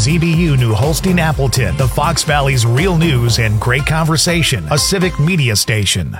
WZBU New Holstein Appleton, the Fox Valley's real news and great conversation, a civic media station.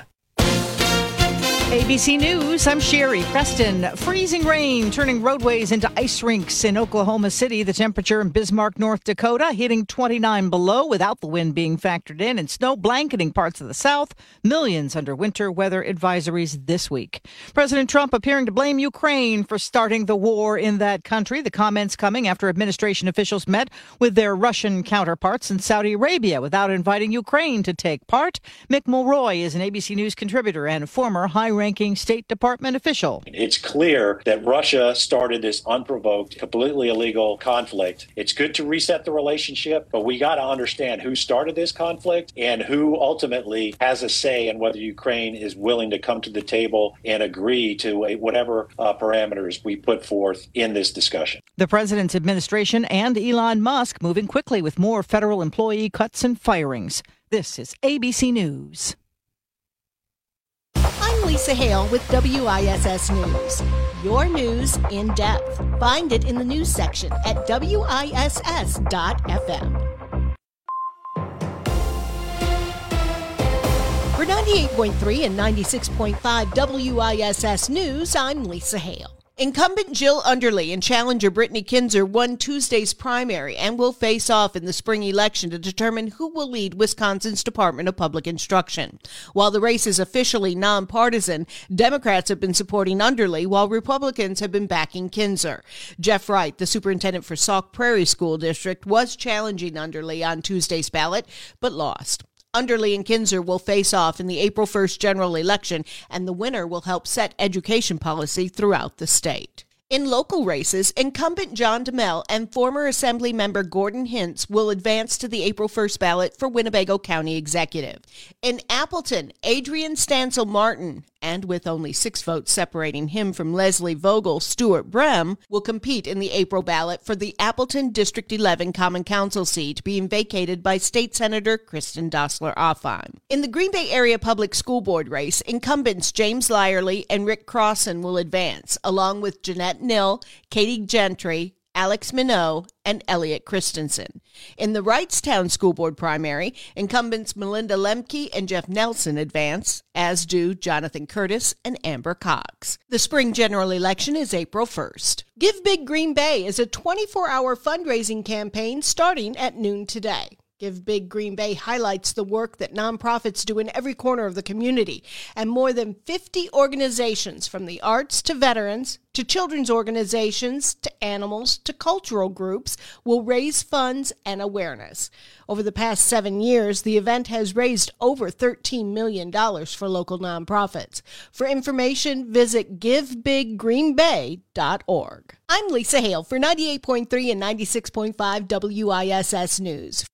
ABC News, I'm Sherry Preston. Freezing rain turning roadways into ice rinks in Oklahoma City. The temperature in Bismarck, North Dakota, hitting 29 below without the wind being factored in, and snow blanketing parts of the South. Millions under winter weather advisories this week. President Trump appearing to blame Ukraine for starting the war in that country. The comments coming after administration officials met with their Russian counterparts in Saudi Arabia without inviting Ukraine to take part. Mick Mulroy is an ABC News contributor and former high-ranking State Department official. It's clear that Russia started this unprovoked, completely illegal conflict. It's good to reset the relationship, but we got to understand who started this conflict and who ultimately has a say in whether Ukraine is willing to come to the table and agree to whatever parameters we put forth in this discussion. The president's administration and Elon Musk moving quickly with more federal employee cuts and firings. This is ABC News. I'm Lisa Hale with WISS News. Your news in depth. Find it in the news section at WISS.FM. For 98.3 and 96.5 WISS News, I'm Lisa Hale. Incumbent Jill Underly and challenger Brittany Kinzer won Tuesday's primary and will face off in the spring election to determine who will lead Wisconsin's Department of Public Instruction. While the race is officially nonpartisan, Democrats have been supporting Underly while Republicans have been backing Kinzer. Jeff Wright, the superintendent for Sauk Prairie School District, was challenging Underly on Tuesday's ballot, but lost. Underly and Kinzer will face off in the April 1st general election, and the winner will help set education policy throughout the state. In local races, incumbent John DeMel and former Assembly member Gordon Hintz will advance to the April 1st ballot for Winnebago County Executive. In Appleton, Adrian Stansel Martin, and with only 6 votes separating him from Leslie Vogel, Stuart Brem will compete in the April ballot for the Appleton District 11 Common Council seat being vacated by State Senator Kristen Dossler-Offheim. In the Green Bay Area Public School Board race, incumbents James Lyerly and Rick Crossan will advance, along with Jeanette Nill, Katie Gentry, Alex Minot, and Elliot Christensen. In the Wrightstown School Board primary, incumbents Melinda Lemke and Jeff Nelson advance, as do Jonathan Curtis and Amber Cox. The spring general election is April 1st. Give Big Green Bay is a 24-hour fundraising campaign starting at noon today. Give Big Green Bay highlights the work that nonprofits do in every corner of the community, and more than 50 organizations from the arts to veterans to children's organizations to animals to cultural groups will raise funds and awareness. Over the past 7 years, the event has raised over $13 million for local nonprofits. For information, visit givebiggreenbay.org. I'm Lisa Hale for 98.3 and 96.5 WISS News.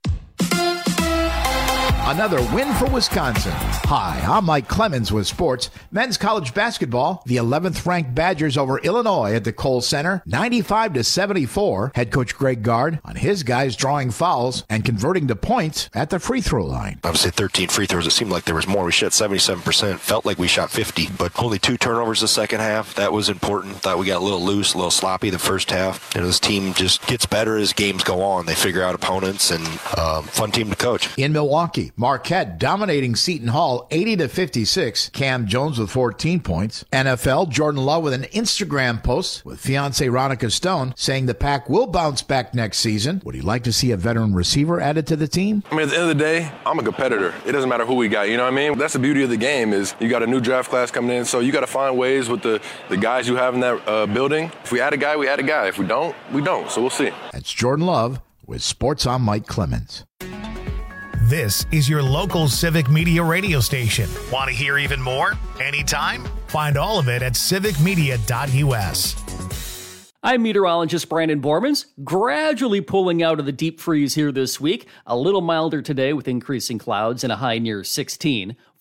Another win for Wisconsin. Hi, I'm Mike Clemens with sports. Men's college basketball, the 11th ranked Badgers over Illinois at the Kohl Center, 95-74. Head coach Greg Gard on his guys drawing fouls and converting to points at the free throw line. Obviously 13 free throws. It seemed like there was more. We shot 77%. Felt like we shot 50, but only 2 turnovers the second half. That was important. Thought we got a little loose, a little sloppy the first half. This team just gets better as games go on. They figure out opponents, and fun team to coach. In Milwaukee, Marquette dominating Seton Hall 80-56. Cam Jones with 14 points. NFL, Jordan Love with an Instagram post with fiancée Ronica Stone saying the Pack will bounce back next season. Would he like to see a veteran receiver added to the team? I mean, at the end of the day, I'm a competitor. It doesn't matter who we got, you know what I mean? That's the beauty of the game is you got a new draft class coming in, so you got to find ways with the guys you have in that building. If we add a guy, we add a guy. If we don't, we don't. So we'll see. That's Jordan Love with Sports on Mike Clemens. This is your local civic media radio station. Want to hear even more? Anytime? Find all of it at civicmedia.us. I'm meteorologist Brandon Bormans, gradually pulling out of the deep freeze here this week. A little milder today with increasing clouds and a high near 16.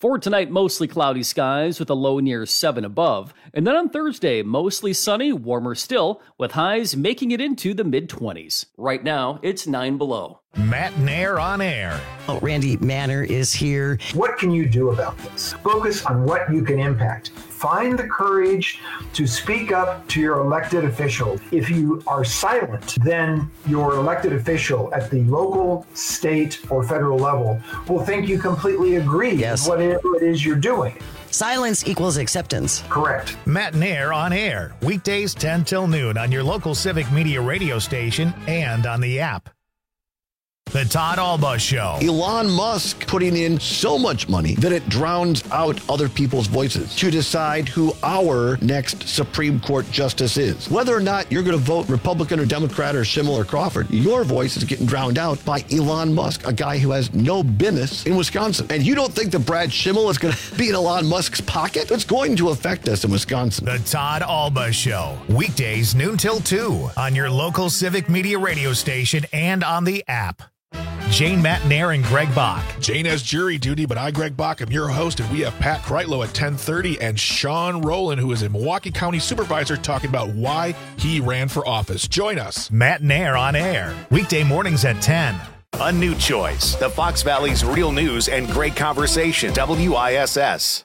For tonight, mostly cloudy skies with a low near 7 above. And then on Thursday, mostly sunny, warmer still, with highs making it into the mid-20s. Right now, it's 9 below. Matt Nair on air. Oh, Randy Manner is here. What can you do about this? Focus on what you can impact. Find the courage to speak up to your elected official. If you are silent, then your elected official at the local, state, or federal level will think you completely agree with whatever it is you're doing. Silence equals acceptance. Correct. Matt Nair on air. Weekdays 10 till noon on your local Civic Media radio station and on the app. The Todd Alba Show. Elon Musk putting in so much money that it drowns out other people's voices to decide who our next Supreme Court justice is. Whether or not you're going to vote Republican or Democrat or Schimmel or Crawford, your voice is getting drowned out by Elon Musk, a guy who has no business in Wisconsin. And you don't think that Brad Schimmel is going to be in Elon Musk's pocket? It's going to affect us in Wisconsin. The Todd Alba Show. Weekdays noon till 2 on your local Civic Media radio station and on the app. Jane, Matt Nair, and Greg Bach. Jane has jury duty, but I, Greg Bach, am your host, and we have Pat Kreitlow at 10:30 and Sean Rowland, who is a Milwaukee County supervisor, talking about why he ran for office. Join us. Matt Nair on air. Weekday mornings at 10. A new choice. The Fox Valley's real news and great conversation. WISS.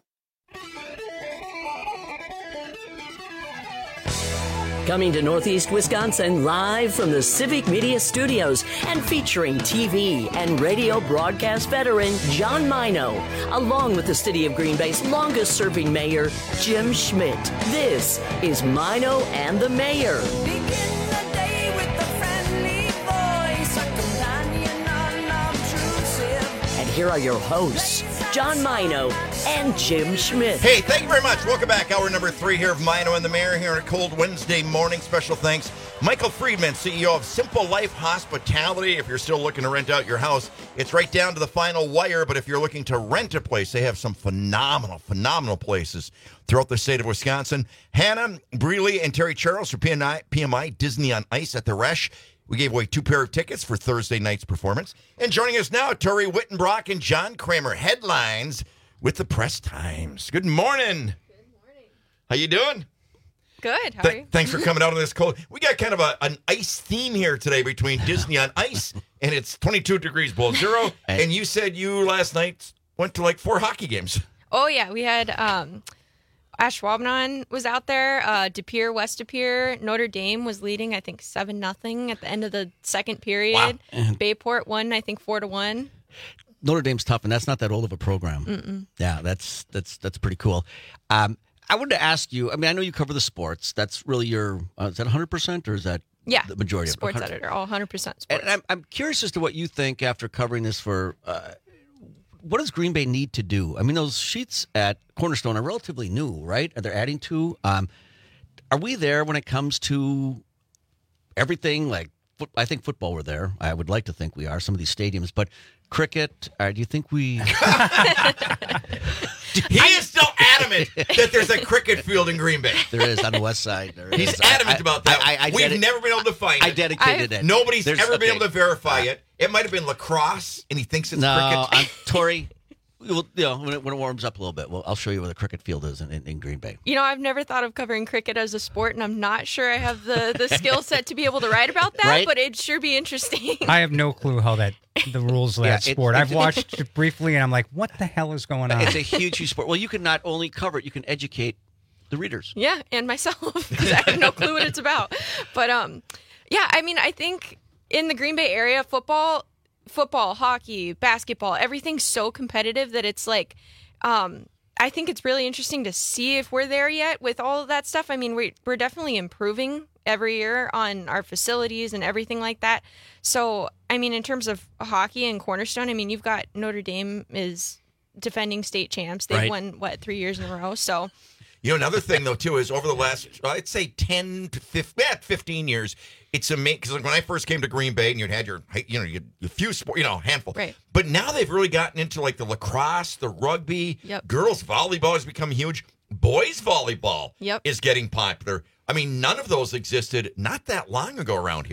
Coming to Northeast Wisconsin live from the Civic Media Studios and featuring TV and radio broadcast veteran John Mino, along with the City of Green Bay's longest-serving mayor, Jim Schmidt. This is Mino and the Mayor. Begin the day with a friendly voice, a companion unobtrusive. And here are your hosts, John Mino and Jim Schmidt. Hey, thank you very much. Welcome back. Hour number 3 here of Mino and the Mayor here on a cold Wednesday morning. Special thanks, Michael Friedman, CEO of Simple Life Hospitality. If you're still looking to rent out your house, it's right down to the final wire. But if you're looking to rent a place, they have some phenomenal places throughout the state of Wisconsin. Hannah Breeley and Terry Charles for PMI Disney on Ice at the Resch. We gave away 2 pair of tickets for Thursday night's performance. And joining us now, Tori Wittenbrock and John Kramer. Headlines with the Press Times. Good morning. Good morning. How you doing? Good. How are you? Thanks for coming out on this cold. We got kind of an ice theme here today between Disney on Ice and it's 22 degrees below zero. And you said you last night went to like 4 hockey games. Oh, yeah. We had Ashwaubenon was out there. De Pere, West De Pere. Notre Dame was leading, I think, 7-0 at the end of the second period. Wow. Bayport won, I think, 4-1. Notre Dame's tough, and that's not that old of a program. Mm-mm. Yeah, that's pretty cool. I wanted to ask you, I mean, I know you cover the sports. That's really your, is that 100% or is that the majority sports of it? Editor, all 100% sports. And I'm curious as to what you think after covering this for, what does Green Bay need to do? I mean, those sheets at Cornerstone are relatively new, right? They're adding to. Are we there when it comes to everything? Like, I think football we're there. I would like to think we are, some of these stadiums. But cricket, do you think we... He is still adamant that there's a cricket field in Green Bay. There is on the west side. He's adamant about that. We've never been able to find it. I dedicated it. Nobody's ever been able to verify it. It might have been lacrosse, and he thinks it's cricket. Tori, when it warms up a little bit, I'll show you where the cricket field is in Green Bay. You know, I've never thought of covering cricket as a sport, and I'm not sure I have the skill set to be able to write about that, right? But it'd sure be interesting. I have no clue how the rules of that sport. I've watched it briefly, and I'm like, what the hell is going on? It's a huge sport. Well, you can not only cover it, you can educate the readers. Yeah, and myself, because I have no clue what it's about. But, yeah, I mean, I think in the Green Bay area, football, hockey, basketball, everything's so competitive that it's like, I think it's really interesting to see if we're there yet with all of that stuff. I mean, we're definitely improving every year on our facilities and everything like that. So, I mean, in terms of hockey and Cornerstone, I mean, you've got Notre Dame is defending state champs. They've won, 3 years in a row. So, you know, another thing, though, too, is over the last, I'd say 10 to 15 years, it's amazing. Because when I first came to Green Bay and you had your few sport, handful. Right. But now they've really gotten into like the lacrosse, the rugby. Yep. Girls volleyball has become huge. Boys volleyball is getting popular. I mean, none of those existed not that long ago around here.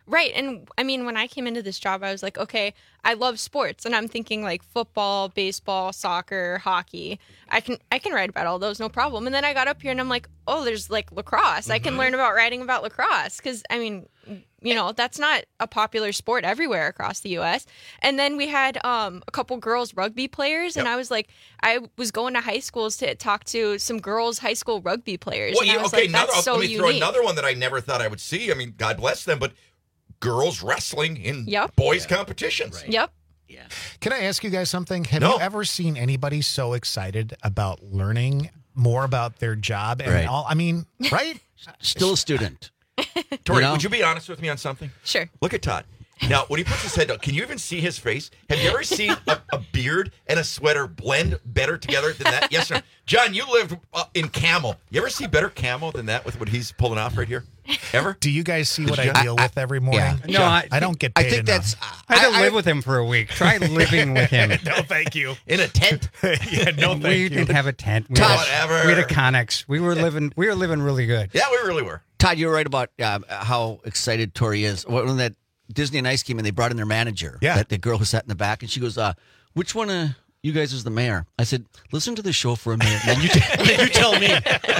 Right. And I mean, when I came into this job, I was like, okay, I love sports. And I'm thinking like football, baseball, soccer, hockey. I can write about all those, no problem. And then I got up here and I'm like, oh, there's like lacrosse. I can learn about writing about lacrosse. Because, I mean, that's not a popular sport everywhere across the U.S. And then we had a couple girls rugby players. And I was like, I was going to high schools to talk to some girls high school rugby players. Well, and I was like, that's so let me throw unique. another one that I never thought I would see. I mean, God bless them, but girls wrestling in boys competitions. Right. Yep. Yeah. Can I ask you guys something? Have you ever seen anybody so excited about learning more about their job and all? I mean, right? Still a student. Tori, would you be honest with me on something? Sure. Look at Todd. Now, when he puts his head down, can you even see his face? Have you ever seen a beard and a sweater blend better together than that? Yes or no? John, you lived in camo. You ever see better camo than that with what he's pulling off right here? Ever? Do you guys see what I deal with every morning? Yeah. No, I don't get paid enough. I had to live with him for a week. Try living with him. No, thank you. In a tent? Yeah, no, thank we you. didn't have a tent. We Whatever. had a Connex. We were living really good. Yeah, we really were. Todd, you're right about how excited Tori is. When that Disney on Ice came in, they brought in their manager. Yeah. The girl who sat in the back, and she goes, which one of you guys is the mayor? I said, listen to the show for a minute, and then you tell me.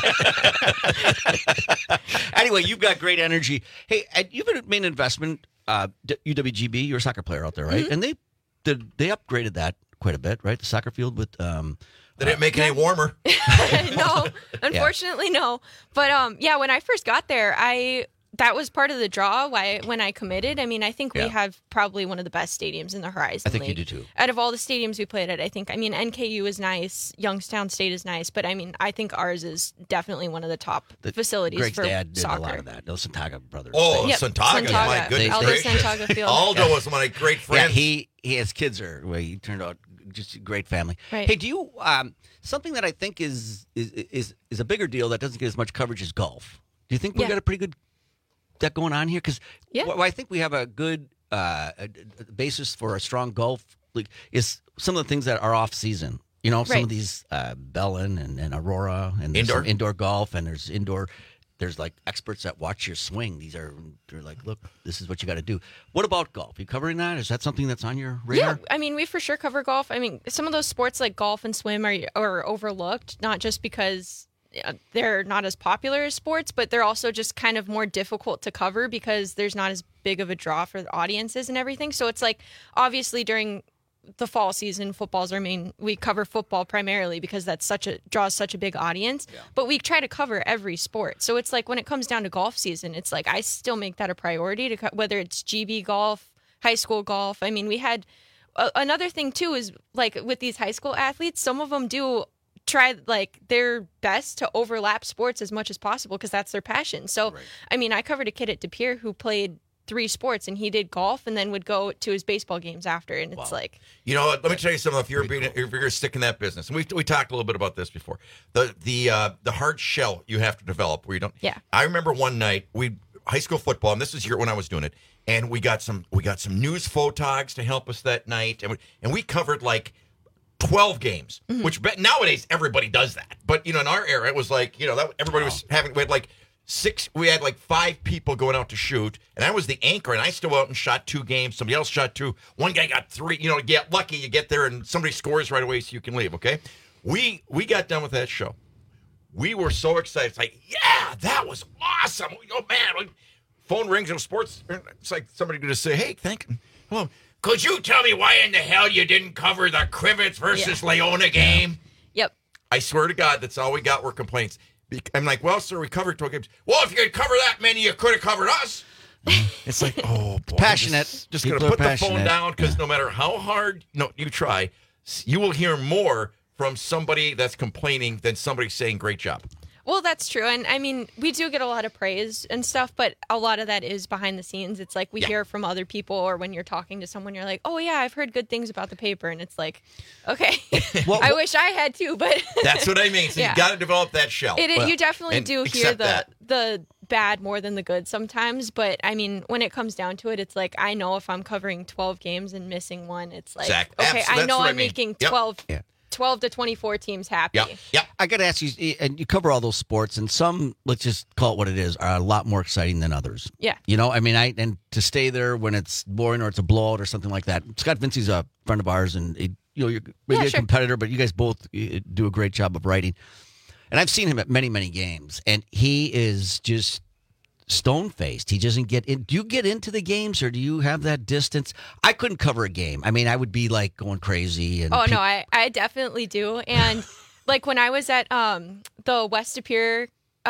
Anyway, you've got great energy. Hey, you've made an investment, UWGB, you're a soccer player out there, right? Mm-hmm. And they upgraded that quite a bit, right? The soccer field with... They didn't make it any warmer. No, unfortunately, no. But when I first got there, that was part of the draw when I committed. I mean, I think we have probably one of the best stadiums in the Horizon I think League. you do too. Out of all the stadiums we played at, NKU is nice, Youngstown State is nice, but I mean, I think ours is definitely one of the top facilities Greg's for dad did soccer. a lot of that. Those Santaga brothers. Oh, Yep, Santaga, my goodness Aldo gracious. Santaga Field. Aldo was my great friend. Yeah, his kids he turned out just a great family. Right. Hey, do you something that I think is a bigger deal that doesn't get as much coverage is golf? Do you think we got a pretty good that going on here? Because I think we have a good basis for a strong golf league is some of the things that are off season. You know, some of these Bellin and Aurora and there's some indoor golf and there's indoor. There's like experts that watch your swing. They're like, look, this is what you got to do. What about golf? You covering that? Is that something that's on your radar? Yeah, I mean, we for sure cover golf. I mean, some of those sports like golf and swim are overlooked, not just because they're not as popular as sports, but they're also just kind of more difficult to cover because there's not as big of a draw for the audiences and everything. So it's like, obviously during the fall season, football's our main. We cover football primarily because that's draws such a big audience. Yeah. But we try to cover every sport. So it's like when it comes down to golf season, it's like I still make that a priority to whether it's GB golf, high school golf. I mean, we had another thing too is like with these high school athletes, some of them do try like their best to overlap sports as much as possible because that's their passion. So I mean, I covered a kid at De Pere who played 3 sports and he did golf and then would go to his baseball games after, and it's like, you know what, let me tell you something. If you're going to stick in that business, and we talked a little bit about this before, the hard shell you have to develop where you don't. Yeah. I remember one night high school football, and this is when I was doing it, and we got some news photogs to help us that night, and we covered like 12 games, which nowadays everybody does that, but in our era it was like everybody was having, we had like 5 people going out to shoot, and I was the anchor, and I still went out and shot 2 games. Somebody else shot 2. One guy got 3. You get lucky, you get there, and somebody scores right away so you can leave, okay? We got done with that show. We were so excited. It's like, yeah, that was awesome. Oh, man. Phone rings in sports. It's like somebody going to say, hey, hello. Could you tell me why in the hell you didn't cover the Crivets versus Leona game? Yep. I swear to God, that's all we got were complaints. I'm like, well, sir, we covered 12 games. Well, if you could cover that many, you could have covered us. It's like, oh, boy. Passionate. Just going to put the phone down because no matter how hard you try, you will hear more from somebody that's complaining than somebody saying, great job. Well, that's true. And I mean, we do get a lot of praise and stuff, but a lot of that is behind the scenes. It's like we hear from other people, or when you're talking to someone, you're like, oh, yeah, I've heard good things about the paper. And it's like, okay, I wish I had too, but. That's what I mean. So you got to develop that shell. You definitely do hear the bad more than the good sometimes. But I mean, when it comes down to it, it's like, I know if I'm covering 12 games and missing one, it's like, okay, I know I'm making 12 12 to 24 teams happy. Yep. I got to ask you, and you cover all those sports, and some, let's just call it what it is, are a lot more exciting than others. Yeah. You know, I mean, and to stay there when it's boring or it's a blowout or something like that. Scott Vincey's a friend of ours, and you're maybe a competitor, but you guys both do a great job of writing. And I've seen him at many, many games, and he is just stone-faced. He doesn't get in. Do you get into the games, or do you have that distance? I couldn't cover a game. I mean, I would be like going crazy. And no, I definitely do. And like when I was at the West Superior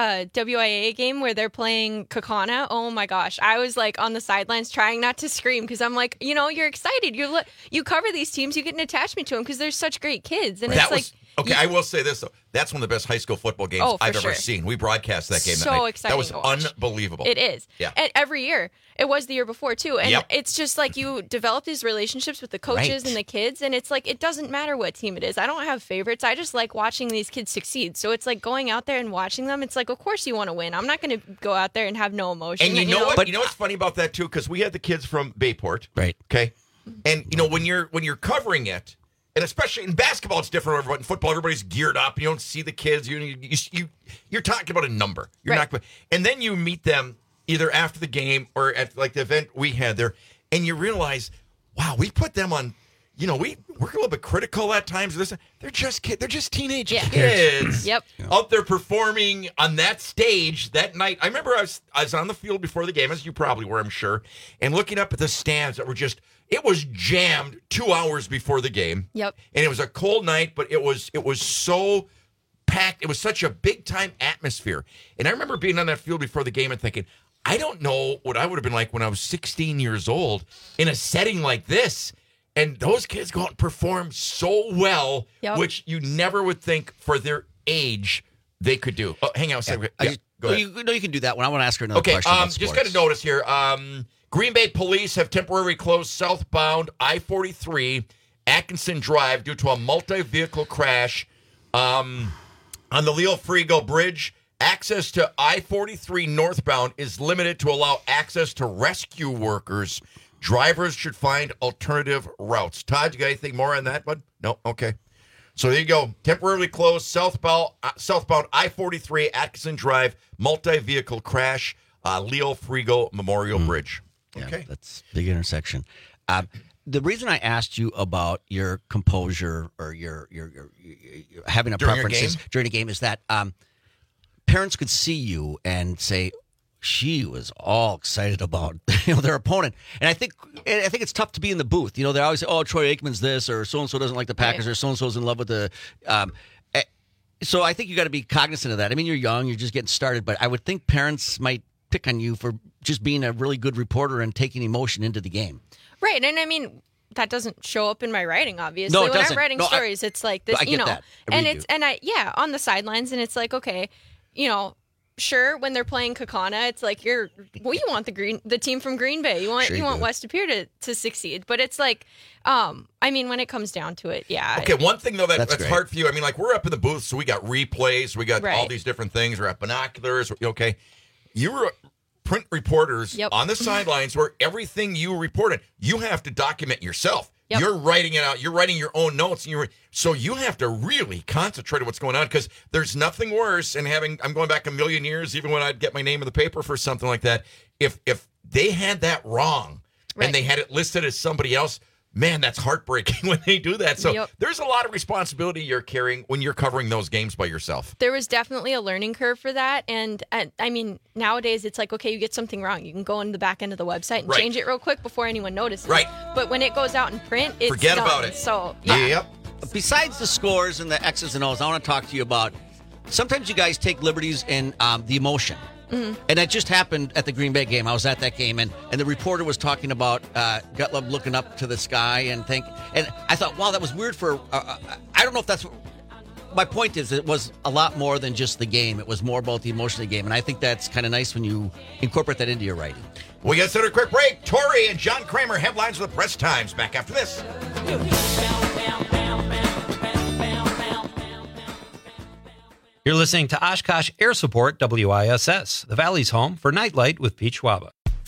WIA game where they're playing Kaukauna, oh my gosh, I was like on the sidelines trying not to scream because I'm like, you're excited. You cover these teams, you get an attachment to them because they're such great kids. And it's like. Okay, I will say this, though. That's one of the best high school football games I've ever seen. We broadcast that game that night. So exciting. That was unbelievable. It is. Yeah. And every year. It was the year before, too. And it's just like you develop these relationships with the coaches and the kids. And it's like, it doesn't matter what team it is. I don't have favorites. I just like watching these kids succeed. So it's like going out there and watching them. It's like, of course you want to win. I'm not going to go out there and have no emotion. And you know what? But you know what's funny about that, too? Because we had the kids from Bayport. Right. Okay. And, when you're covering it, and especially in basketball, it's different. But in football, everybody's geared up. You don't see the kids. You're talking about a number. You're not. And then you meet them either after the game or at like the event we had there, and you realize, wow, we put them on. We're a little bit critical at times. They're just kids. They're just teenage kids. Out there performing on that stage that night. I remember I was on the field before the game, as you probably were, I'm sure, and looking up at the stands that were just. It was jammed 2 hours before the game. Yep. And it was a cold night, but it was so packed. It was such a big-time atmosphere. And I remember being on that field before the game and thinking, I don't know what I would have been like when I was 16 years old in a setting like this. And those kids go out and perform so well, which you never would think for their age they could do. Oh, hang on a second. Go ahead. You can do that one. I want to ask her another question about sports. Just got a notice here. Green Bay police have temporarily closed southbound I-43 Atkinson Drive due to a multi-vehicle crash on the Leo Frigo Bridge. Access to I-43 northbound is limited to allow access to rescue workers. Drivers should find alternative routes. Todd, you got anything more on that, bud? No? Okay. So there you go. Temporarily closed southbound I-43 Atkinson Drive, multi-vehicle crash, Leo Frigo Memorial Bridge. Okay. That's a big intersection. The reason I asked you about your composure or your having a preference during a game is that parents could see you and say, she was all excited about their opponent. And I think it's tough to be in the booth. They always say, oh, Troy Aikman's this, or so-and-so doesn't like the Packers, or so-and-so's in love with the so I think you got to be cognizant of that. I mean, you're young, you're just getting started, but I would think parents might pick on you for just being a really good reporter and taking emotion into the game. Right. And I mean, that doesn't show up in my writing, obviously. No, it when doesn't. I'm writing stories, it's like this, I get that. On the sidelines, and it's like, okay, sure, when they're playing Kaukauna, it's like you want the team from Green Bay. You want West Superior to succeed. But it's like, when it comes down to it, Okay, one thing though that's hard for you. I mean, like we're up in the booth, so we got replays, we got all these different things. We're at binoculars. Okay, you were print reporters on the sidelines where everything you reported, you have to document yourself. Yep. You're writing it out. You're writing your own notes. So you have to really concentrate on what's going on because there's nothing worse. And I'm going back a million years, even when I'd get my name in the paper for something like that. If they had that wrong and they had it listed as somebody else, man, that's heartbreaking when they do that. So there's a lot of responsibility you're carrying when you're covering those games by yourself. There was definitely a learning curve for that. And I mean, nowadays it's like, okay, you get something wrong. You can go into the back end of the website and change it real quick before anyone notices. Right. But when it goes out in print, it's forget done. About it. So, Yep. Besides the scores and the X's and O's, I want to talk to you about sometimes you guys take liberties in the emotion. Mm-hmm. And that just happened at the Green Bay game. I was at that game, and the reporter was talking about Gottlieb looking up to the sky and I thought, wow, that was weird for. I don't know if that's. My point is, it was a lot more than just the game. It was more about the emotion of the game, and I think that's kind of nice when you incorporate that into your writing. We got to take a quick break. Tori and John Kramer, headlines of the Press Times. Back after this. You're listening to Oshkosh Air Support WISS, the Valley's home for Nightlight with Pete Schwaba.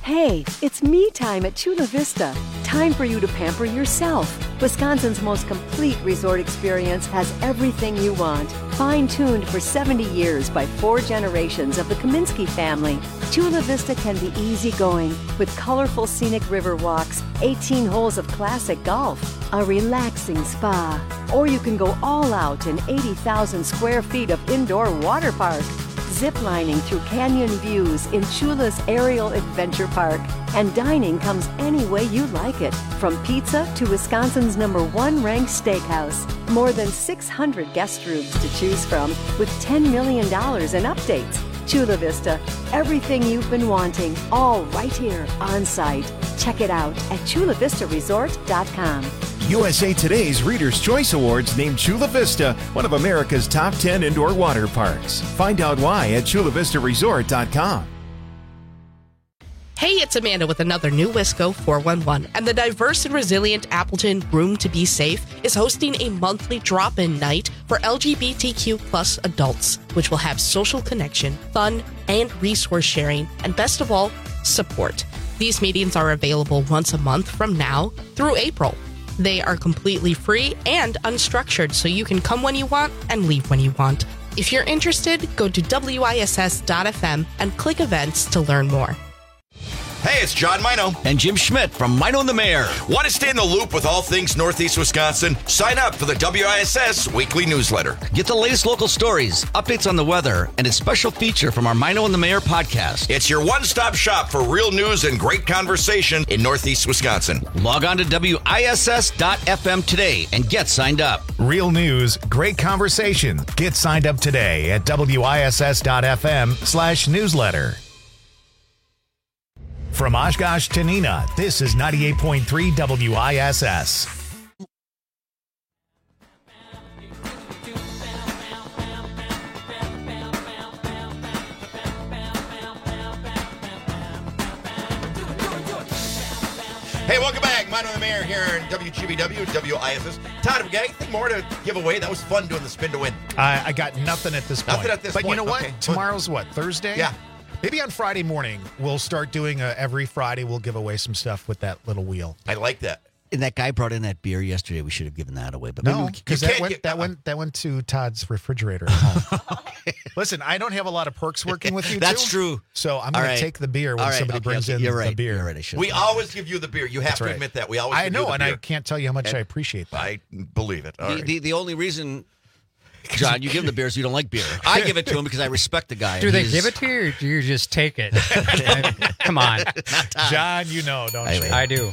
Hey, it's me time at Chula Vista. Time for you to pamper yourself. Wisconsin's most complete resort experience has everything you want. Fine-tuned for 70 years by 4 generations of the Kaminsky family, Chula Vista can be easygoing with colorful scenic river walks, 18 holes of classic golf, a relaxing spa, or you can go all out in 80,000 square feet of indoor water park. Ziplining through canyon views in Chula's Aerial Adventure Park. And dining comes any way you like it, from pizza to Wisconsin's #1 ranked steakhouse. More than 600 guest rooms to choose from, with $10 million in updates. Chula Vista, everything you've been wanting, all right here on site. Check it out at chulavistaresort.com. USA Today's Reader's Choice Awards named Chula Vista one of America's top 10 indoor water parks. Find out why at chulavistaresort.com. Hey, it's Amanda with another new Wisco 411, and the diverse and resilient Appleton Room to Be Safe is hosting a monthly drop-in night for LGBTQ plus adults, which will have social connection, fun, and resource sharing, and best of all, support. These meetings are available once a month from now through April. They are completely free and unstructured, so you can come when you want and leave when you want. If you're interested, go to WISS.FM and click events to learn more. Hey, it's John Mino. And Jim Schmidt from Mino and the Mayor. Want to stay in the loop with all things Northeast Wisconsin? Sign up for the WISS weekly newsletter. Get the latest local stories, updates on the weather, and a special feature from our Mino and the Mayor podcast. It's your one-stop shop for real news and great conversation in Northeast Wisconsin. Log on to WISS.FM today and get signed up. Real news, great conversation. Get signed up today at WISS.FM/newsletter. From Oshkosh to Neenah, this is 98.3 WISS. Hey, welcome back. Mine on the Mayor here in WGBW, WISS. Todd, have we got anything more to give away? That was fun doing the spin to win. I got nothing at this point. Nothing at this point. But you know what? Okay. Tomorrow's what? Thursday? Yeah. Maybe on Friday morning, we'll start doing every Friday, we'll give away some stuff with that little wheel. I like that. And that guy brought in that beer yesterday. We should have given that away. But no, because that went to Todd's refrigerator at home. Listen, I don't have a lot of perks working with you. That's true. So I'm going to take the beer when somebody brings in the beer. You're right. We always give you the beer. You have to admit that. We always. I give know, you the and beer. I can't tell you how much I appreciate that. I believe it. All right. The only reason, John, you give him the beer is you don't like beer. I give it to him because I respect the guy. Do they give it to you, or do you just take it? Come on, John. You know, don't you? I do.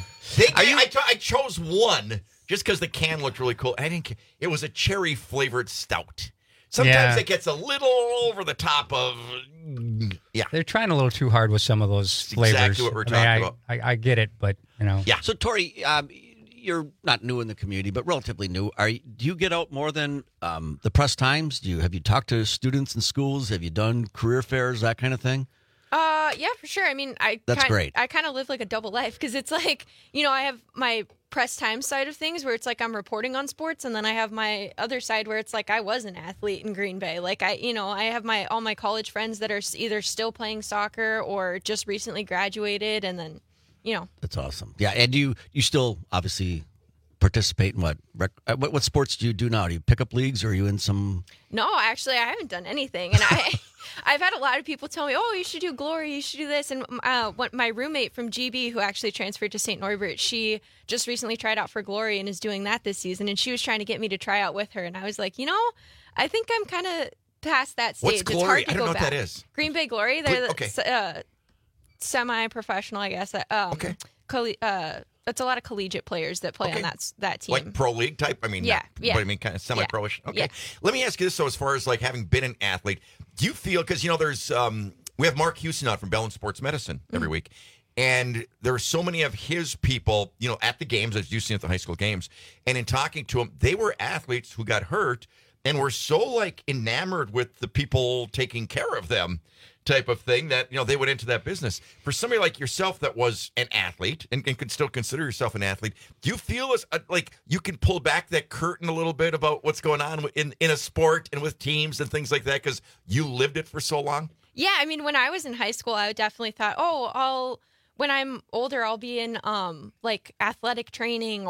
I chose one just because the can looked really cool. I didn't care. It was a cherry flavored stout. Sometimes it gets a little over the top of. Yeah, they're trying a little too hard with some of those flavors. Exactly what we're talking about. I get it, but you know. Yeah. So Tori, you're not new in the community, but relatively new. Do you get out more than the press times? Have you talked to students in schools? Have you done career fairs, that kind of thing? Yeah, for sure. I mean, That's great. I kind of live like a double life because it's like, I have my press time side of things where it's like I'm reporting on sports, and then I have my other side where it's like I was an athlete in Green Bay. Like I have all my college friends that are either still playing soccer or just recently graduated, and then, That's awesome. Yeah, and you still obviously participate in what sports do you do now? Do you pick up leagues, or are you in some? No, actually, I haven't done anything, and I've had a lot of people tell me, "Oh, you should do Glory, you should do this." And my roommate from GB, who actually transferred to St. Norbert, she just recently tried out for Glory and is doing that this season. And she was trying to get me to try out with her, and I was like, I think I'm kind of past that stage. What's Glory? It's hard to I don't go know back. what that is. Green Bay Glory. They're semi-professional, I guess. Okay. It's a lot of collegiate players that play on that team. Like pro league type? I mean, yeah. But I mean, kind of semi-pro-ish? Yeah. Okay. Yeah. Let me ask you this, as far as like having been an athlete, do you feel, because, there's, we have Mark Houston on from Bell and Sports Medicine every week, and there are so many of his people, at the games, as you've seen at the high school games, and in talking to them, they were athletes who got hurt and were so enamored with the people taking care of them type of thing that, they went into that business. For somebody like yourself that was an athlete and could still consider yourself an athlete, do you feel as like you can pull back that curtain a little bit about what's going on in a sport and with teams and things like that because you lived it for so long? Yeah, I mean, when I was in high school, I definitely thought, when I'm older, I'll be in like athletic training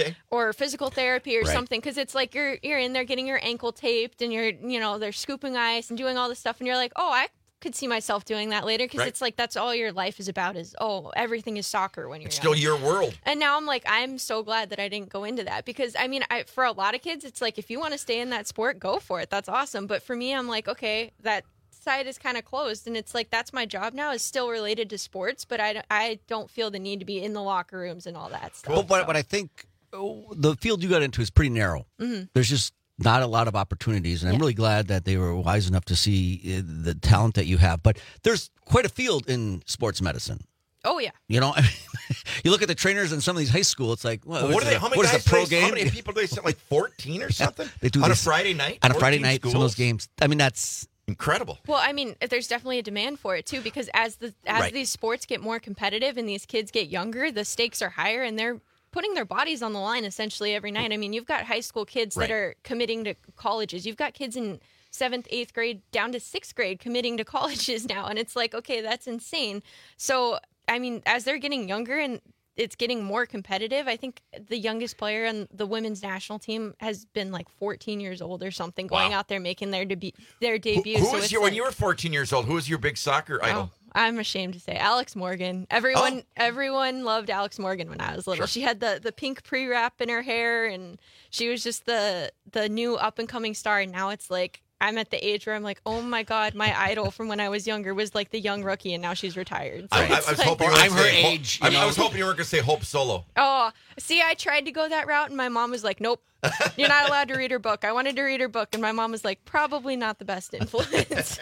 or physical therapy or something, because it's like you're in there getting your ankle taped and they're scooping ice and doing all this stuff, and you're like, oh, I could see myself doing that later, because it's like that's all your life is about is everything is soccer when you're it's still your world. And now I'm like, I'm so glad that I didn't go into that, because I mean, for a lot of kids, it's like if you want to stay in that sport, go for it. That's awesome. But for me, I'm like, okay, that side is kind of closed, and it's like that's my job now, is still related to sports, but I don't feel the need to be in the locker rooms and all that stuff. But I think the field you got into is pretty narrow. Mm-hmm. There's just not a lot of opportunities, and I'm really glad that they were wise enough to see the talent that you have. But there's quite a field in sports medicine. Oh, yeah. You look at the trainers in some of these high school, it's like, what are they? How many guys? How many people do they send? Like 14 or something? They do on this, a Friday night. On a Friday night, some of those games. I mean, that's incredible. Well, I mean, there's definitely a demand for it too, because as these sports get more competitive and these kids get younger, the stakes are higher, and they're putting their bodies on the line essentially every night. I mean, you've got high school kids that are committing to colleges. You've got kids in 7th, 8th grade down to 6th grade committing to colleges now. And it's like, okay, that's insane. So, I mean, as they're getting younger and it's getting more competitive, I think the youngest player on the women's national team has been like 14 years old or something, going out there making their debut. Who was when you were 14 years old, who was your big soccer idol? I'm ashamed to say Alex Morgan. Everyone loved Alex Morgan when I was little. Sure. She had the pink pre-wrap in her hair, and she was just the new up-and-coming star. And now it's like I'm at the age where I'm like, oh my God, my idol from when I was younger was like the young rookie, and now she's retired. So I was hoping you were I'm her age. I was hoping you were going to say Hope Solo. Oh, see, I tried to go that route, and my mom was like, nope. You're not allowed to read her book. I wanted to read her book, and my mom was like, probably not the best influence.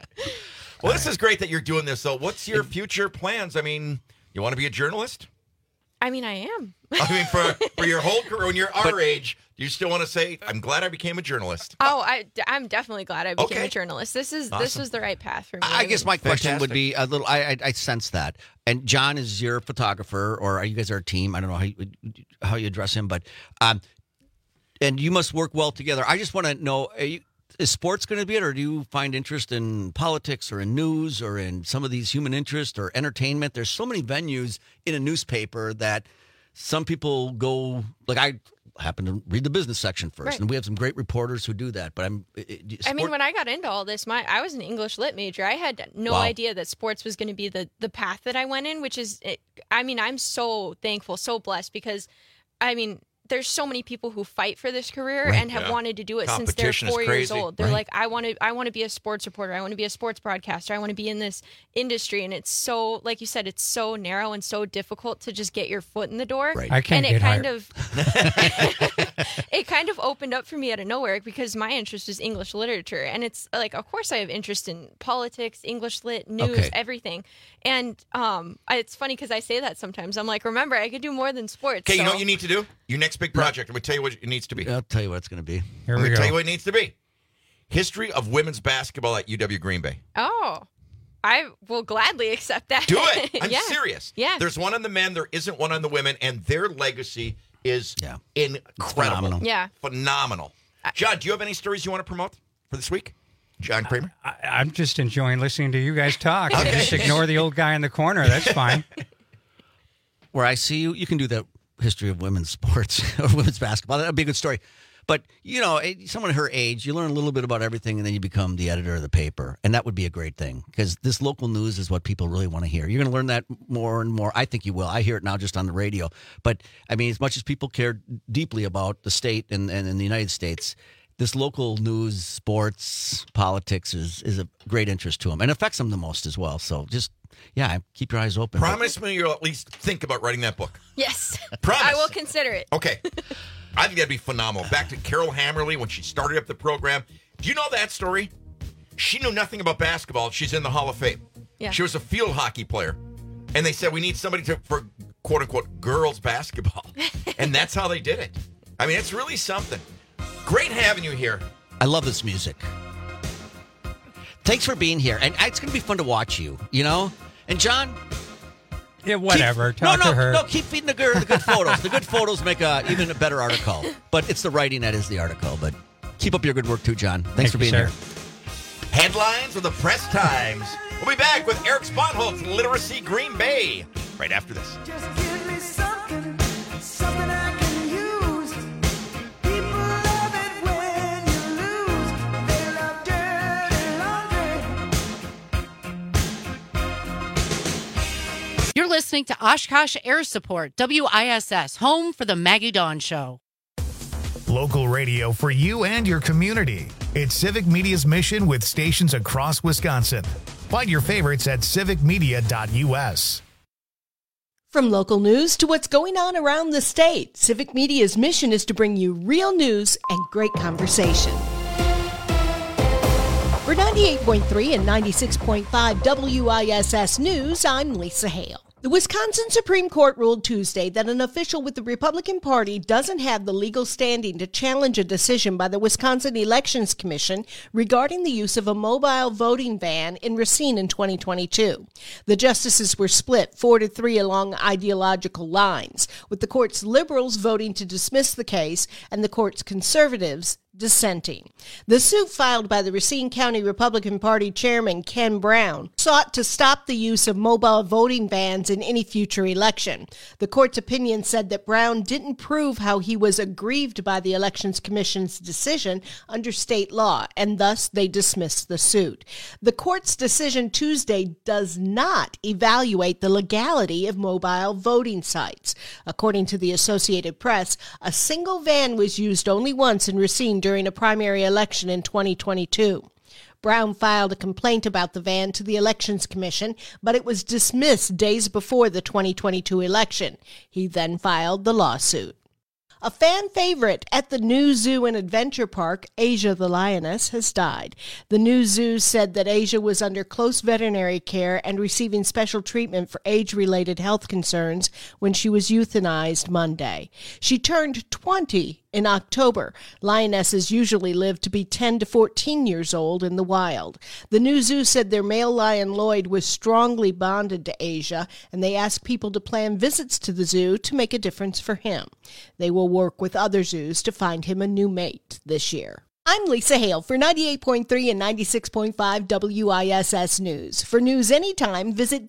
Well, this is great that you're doing this, though. What's your future plans? I mean, you want to be a journalist? I mean, I am. I mean, for your whole career, when you're our age, do you still want to say, I'm glad I became a journalist? Oh, I'm definitely glad I became a journalist. This was the right path for me. I guess my question would be a little, I sense that. And John is your photographer, or you guys are a team. I don't know how you address him, but, and you must work well together. I just want to know, is sports going to be it, or do you find interest in politics or in news or in some of these human interests or entertainment? There's so many venues in a newspaper that some people go, like I happen to read the business section first, and we have some great reporters who do that. But I mean, when I got into all this, I was an English lit major. I had no idea that sports was going to be the path that I went in, which is, I mean, I'm so thankful, so blessed, because, I mean, there's so many people who fight for this career and have wanted to do it since they're 4 years old. They're like, I want to be a sports reporter. I want to be a sports broadcaster. I want to be in this industry. And it's so, like you said, it's so narrow and so difficult to just get your foot in the door. Right. I can't and get hired. It kind of opened up for me out of nowhere, because my interest is English literature. And it's like, of course I have interest in politics, English lit, news, everything. And it's funny because I say that sometimes. I'm like, remember, I could do more than sports. Okay, you know what you need to do? Your next big project. I'm going to tell you what it needs to be. I'll tell you what it's going to be. I'm going to tell you what it needs to be. History of women's basketball at UW Green Bay. Oh, I will gladly accept that. Do it. I'm serious. Yeah. There's one on the men. There isn't one on the women. And their legacy is incredible. Phenomenal. Yeah. Phenomenal. John, do you have any stories you want to promote for this week? John Kramer? I'm just enjoying listening to you guys talk. Just ignore the old guy in the corner. That's fine. Where I see you, you can do that history of women's sports or women's basketball. That would be a good story. But, you know, someone her age, you learn a little bit about everything, and then you become the editor of the paper. And that would be a great thing, because this local news is what people really want to hear. You're going to learn that more and more. I think you will. I hear it now just on the radio. But, I mean, as much as people care deeply about the state and in the United States, this local news, sports, politics is a great interest to them and affects them the most as well. So just, keep your eyes open. Promise me you'll at least think about writing that book. Yes. Promise. I will consider it. Okay. I think that'd be phenomenal. Back to Carol Hammerly when she started up the program. Do you know that story? She knew nothing about basketball. She's in the Hall of Fame. Yeah. She was a field hockey player. And they said, we need somebody for quote-unquote girls basketball. And that's how they did it. I mean, it's really something. Great having you here. I love this music. Thanks for being here. And it's going to be fun to watch you, you know? And John? Yeah, whatever. Talk to her. No, keep feeding the good photos. The good photos make even a better article. But it's the writing that is the article. But keep up your good work too, John. Thanks for being here. Headlines with the Press Times. We'll be back with Eric Sponholtz, Literacy Green Bay. right after this. Just give me something I can use. People love it when you lose. They love dirty laundry. You're listening to Oshkosh Air Support, WISS, home for the Maggie Dawn Show. Local radio for you and your community. It's Civic Media's mission with stations across Wisconsin. Find your favorites at civicmedia.us. From local news to what's going on around the state, Civic Media's mission is to bring you real news and great conversation. For 98.3 and 96.5 WISS News, I'm Lisa Hale. The Wisconsin Supreme Court ruled Tuesday that an official with the Republican Party doesn't have the legal standing to challenge a decision by the Wisconsin Elections Commission regarding the use of a mobile voting van in Racine in 2022. The justices were split 4-3 along ideological lines, with the court's liberals voting to dismiss the case and the court's conservatives dissenting. The suit filed by the Racine County Republican Party Chairman Ken Brown sought to stop the use of mobile voting vans in any future election. The court's opinion said that Brown didn't prove how he was aggrieved by the Elections Commission's decision under state law, and thus they dismissed the suit. The court's decision Tuesday does not evaluate the legality of mobile voting sites. According to the Associated Press, a single van was used only once in Racine during a primary election in 2022. Brown filed a complaint about the van to the Elections Commission, but it was dismissed days before the 2022 election. He then filed the lawsuit. A fan favorite at the new zoo and adventure park, Asia the lioness, has died. The new zoo said that Asia was under close veterinary care and receiving special treatment for age-related health concerns when she was euthanized Monday. She turned 20 in October. Lionesses usually live to be 10 to 14 years old in the wild. The new zoo said their male lion Lloyd was strongly bonded to Asia, and they asked people to plan visits to the zoo to make a difference for him. They will work with other zoos to find him a new mate this year. I'm Lisa Hale for 98.3 and 96.5 WISS News. For news anytime, visit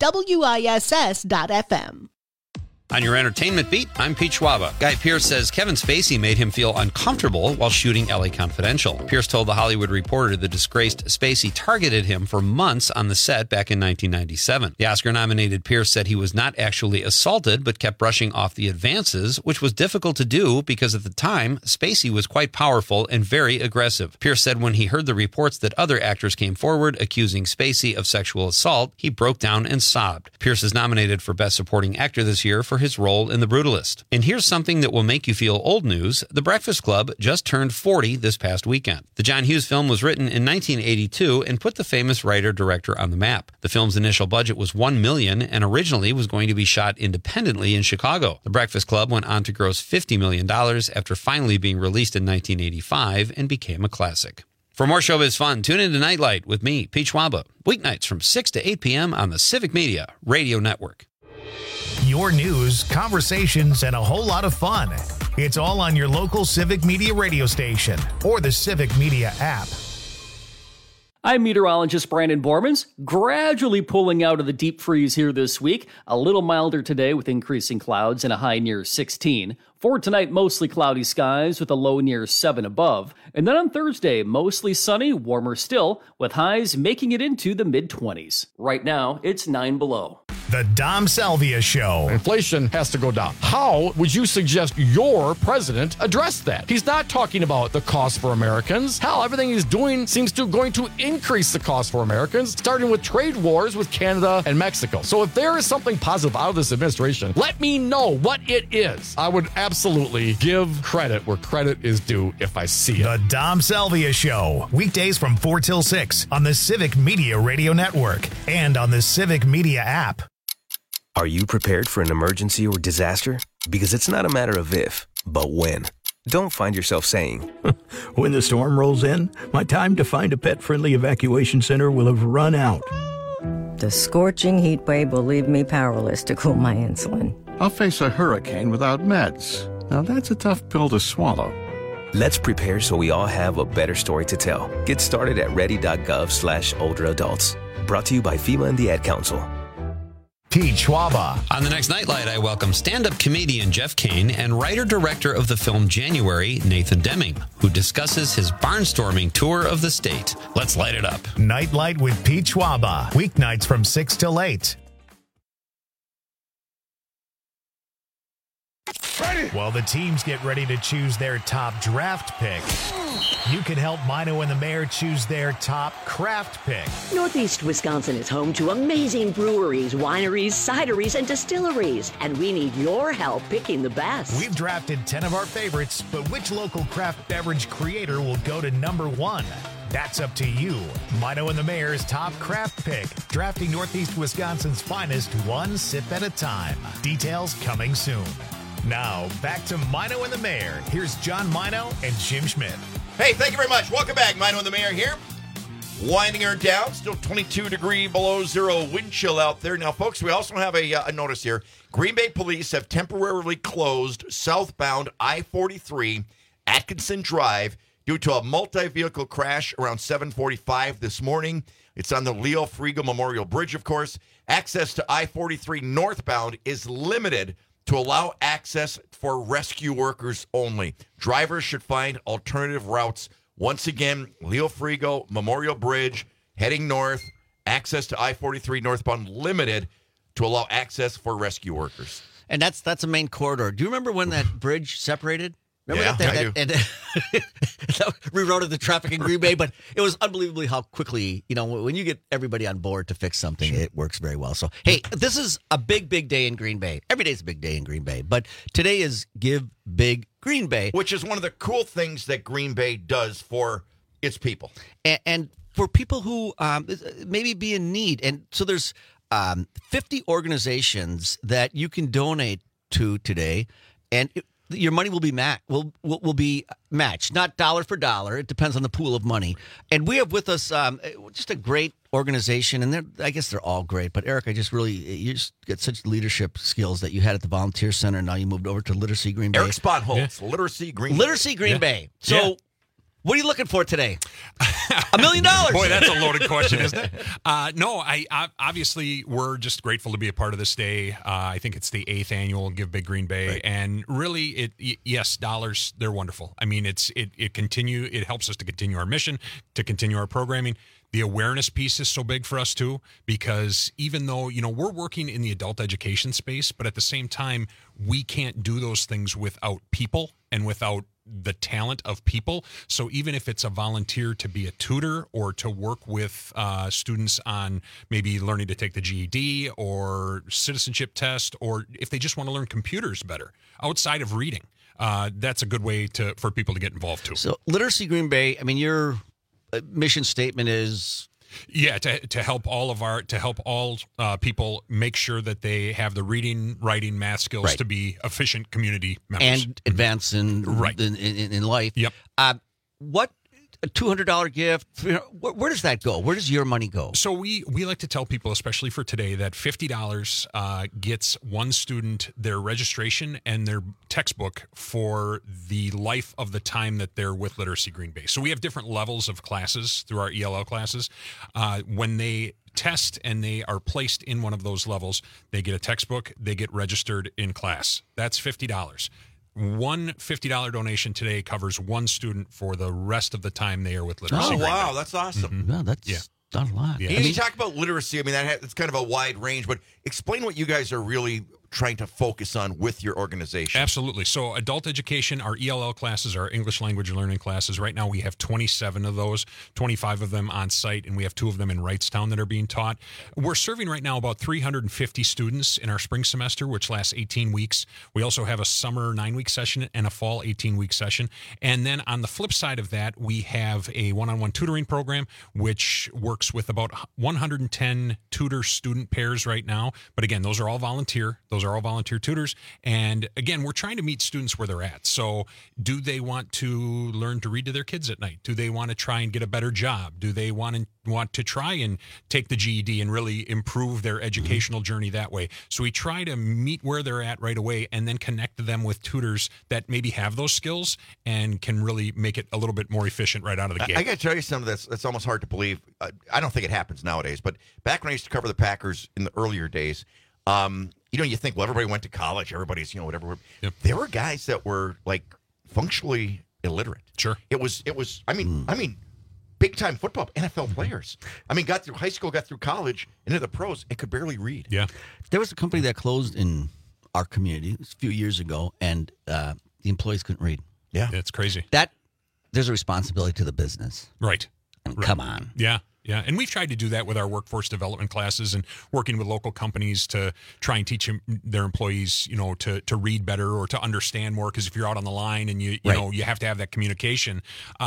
WISS.FM. On your entertainment beat, I'm Pete Schwaba. Guy Pearce says Kevin Spacey made him feel uncomfortable while shooting LA Confidential. Pearce told The Hollywood Reporter the disgraced Spacey targeted him for months on the set back in 1997. The Oscar-nominated Pearce said he was not actually assaulted, but kept brushing off the advances, which was difficult to do because at the time, Spacey was quite powerful and very aggressive. Pearce said when he heard the reports that other actors came forward accusing Spacey of sexual assault, he broke down and sobbed. Pearce is nominated for Best Supporting Actor this year for his role in The Brutalist. And here's something that will make you feel old news. The Breakfast Club just turned 40 this past weekend. The John Hughes film was written in 1982 and put the famous writer-director on the map. The film's initial budget was $1 million and originally was going to be shot independently in Chicago. The Breakfast Club went on to gross $50 million after finally being released in 1985 and became a classic. For more showbiz fun, tune into Nightlight with me, Pete Schwaba, weeknights from 6 to 8 p.m. on the Civic Media Radio Network. Your news, conversations, and a whole lot of fun. It's all on your local Civic Media radio station or the Civic Media app. I'm meteorologist Brandon Bormans, gradually pulling out of the deep freeze here this week. A little milder today with increasing clouds and a high near 16. For tonight, mostly cloudy skies with a low near 7 above. And then on Thursday, mostly sunny, warmer still, with highs making it into the mid-20s. Right now, it's 9 below. The Dom Salvia Show. Inflation has to go down. How would you suggest your president address that? He's not talking about the cost for Americans. Hell, everything he's doing seems to going to increase the cost for Americans, starting with trade wars with Canada and Mexico. So if there is something positive out of this administration, let me know what it is. I would absolutely give credit where credit is due if I see it. The Dom Salvia Show. Weekdays from 4 till 6 on the Civic Media Radio Network and on the Civic Media app. Are you prepared for an emergency or disaster? Because it's not a matter of if, but when. Don't find yourself saying, when the storm rolls in, my time to find a pet-friendly evacuation center will have run out. The scorching heat wave will leave me powerless to cool my insulin. I'll face a hurricane without meds. Now that's a tough pill to swallow. Let's prepare so we all have a better story to tell. Get started at ready.gov/older adults. Brought to you by FEMA and the Ad Council. Pete Schwaba. On the next Nightlight, I welcome stand-up comedian Jeff Kane and writer-director of the film January, Nathan Deming, who discusses his barnstorming tour of the state. Let's light it up. Nightlight with Pete Schwaba. Weeknights from 6 till 8. Ready. While the teams get ready to choose their top draft pick, you can help Mino and the Mayor choose their top craft pick. Northeast Wisconsin is home to amazing breweries, wineries, cideries, and distilleries, and we need your help picking the best. We've drafted 10 of our favorites, but which local craft beverage creator will go to number 1? That's up to you. Mino and the Mayor's top craft pick, drafting Northeast Wisconsin's finest one sip at a time. Details coming soon. Now, back to Mino and the Mayor. Here's John Mino and Jim Schmidt. Hey, thank you very much. Welcome back. Mino and the Mayor here. Winding her down. Still 22 degree below zero wind chill out there. Now, folks, we also have a notice here. Green Bay police have temporarily closed southbound I-43 Atkinson Drive due to a multi-vehicle crash around 7:45 this morning. It's on the Leo Frigo Memorial Bridge, of course. Access to I-43 northbound is limited to allow access for rescue workers only. Drivers should find alternative routes. Once again, Leo Frigo, Memorial Bridge, heading north, access to I-43 northbound limited to allow access for rescue workers. And that's a main corridor. Do you remember when that bridge separated? Remember Yeah, I do. That rerouted the traffic in Green Bay, but it was unbelievably how quickly, when you get everybody on board to fix something, it works very well. So, hey, this is a big, big day in Green Bay. Every day is a big day in Green Bay, but today is Give Big Green Bay. Which is one of the cool things that Green Bay does for its people. And for people who maybe be in need. And so there's 50 organizations that you can donate to today, and your money will be will be matched, not dollar for dollar. It depends on the pool of money. And we have with us just a great organization, and I guess they're all great. But Eric, you just get such leadership skills that you had at the Volunteer Center. Now you moved over to Literacy Green Bay. Eric Spotholz, Literacy Green Bay. Literacy Green Bay. So. What are you looking for today? $1 million. Boy, that's a loaded question, isn't it? No, I obviously we're just grateful to be a part of this day. I think it's the 8th annual Give Big Green Bay, right. And really, yes, dollars, they're wonderful. I mean, it helps us to continue our mission, to continue our programming. The awareness piece is so big for us too, because even though, we're working in the adult education space, but at the same time, we can't do those things without people and without the talent of people. So even if it's a volunteer to be a tutor or to work with students on maybe learning to take the GED or citizenship test, or if they just want to learn computers better outside of reading, that's a good way for people to get involved too. So Literacy Green Bay, I mean, your mission statement is... Yeah, to help all people make sure that they have the reading, writing, math skills to be efficient community members and advance in life. Yep. What a $200 gift? Where does that go? Where does your money go? So we like to tell people, especially for today, that $50 gets one student their registration and their textbook for the life of the time that they're with Literacy Green Bay. So we have different levels of classes through our ELL classes. When they test and they are placed in one of those levels, they get a textbook, they get registered in class. That's $50. One $50 donation today covers one student for the rest of the time they are with Literacy. Oh, wow, that's awesome. Mm-hmm. Well, that's not a lot. Yeah. You talk about literacy. I mean, it's kind of a wide range, but explain what you guys are really trying to focus on with your organization. Absolutely. So adult education, our ELL classes, our English language learning classes, right now we have 27 of those, 25 of them on site, and we have 2 of them in Wrightstown that are being taught. We're serving right now about 350 students in our spring semester, which lasts 18 weeks. We also have a summer 9-week session and a fall 18-week session. And then on the flip side of that, we have a one-on-one tutoring program, which works with about 110 tutor-student pairs right now. But again, those are all volunteer. Those are all volunteer tutors. And again, we're trying to meet students where they're at. So do they want to learn to read to their kids at night? Do they want to try and get a better job? Do they want to try and take the GED and really improve their educational journey that way? So we try to meet where they're at right away and then connect them with tutors that maybe have those skills and can really make it a little bit more efficient right out of the gate. I got to tell you something that's almost hard to believe. I don't think it happens nowadays, but back when I used to cover the Packers in the earlier days, You think, well, everybody went to college, everybody's, whatever. Yep. There were guys that were like functionally illiterate. Sure. It was. I mean, big time football, NFL players. I mean, got through high school, got through college, into the pros, and could barely read. Yeah. There was a company that closed in our community a few years ago, and the employees couldn't read. Yeah. It's crazy. There's a responsibility to the business. Right. I mean, come on. Yeah. Yeah, and we've tried to do that with our workforce development classes and working with local companies to try and teach their employees, to read better or to understand more. Because if you're out on the line and you have to have that communication.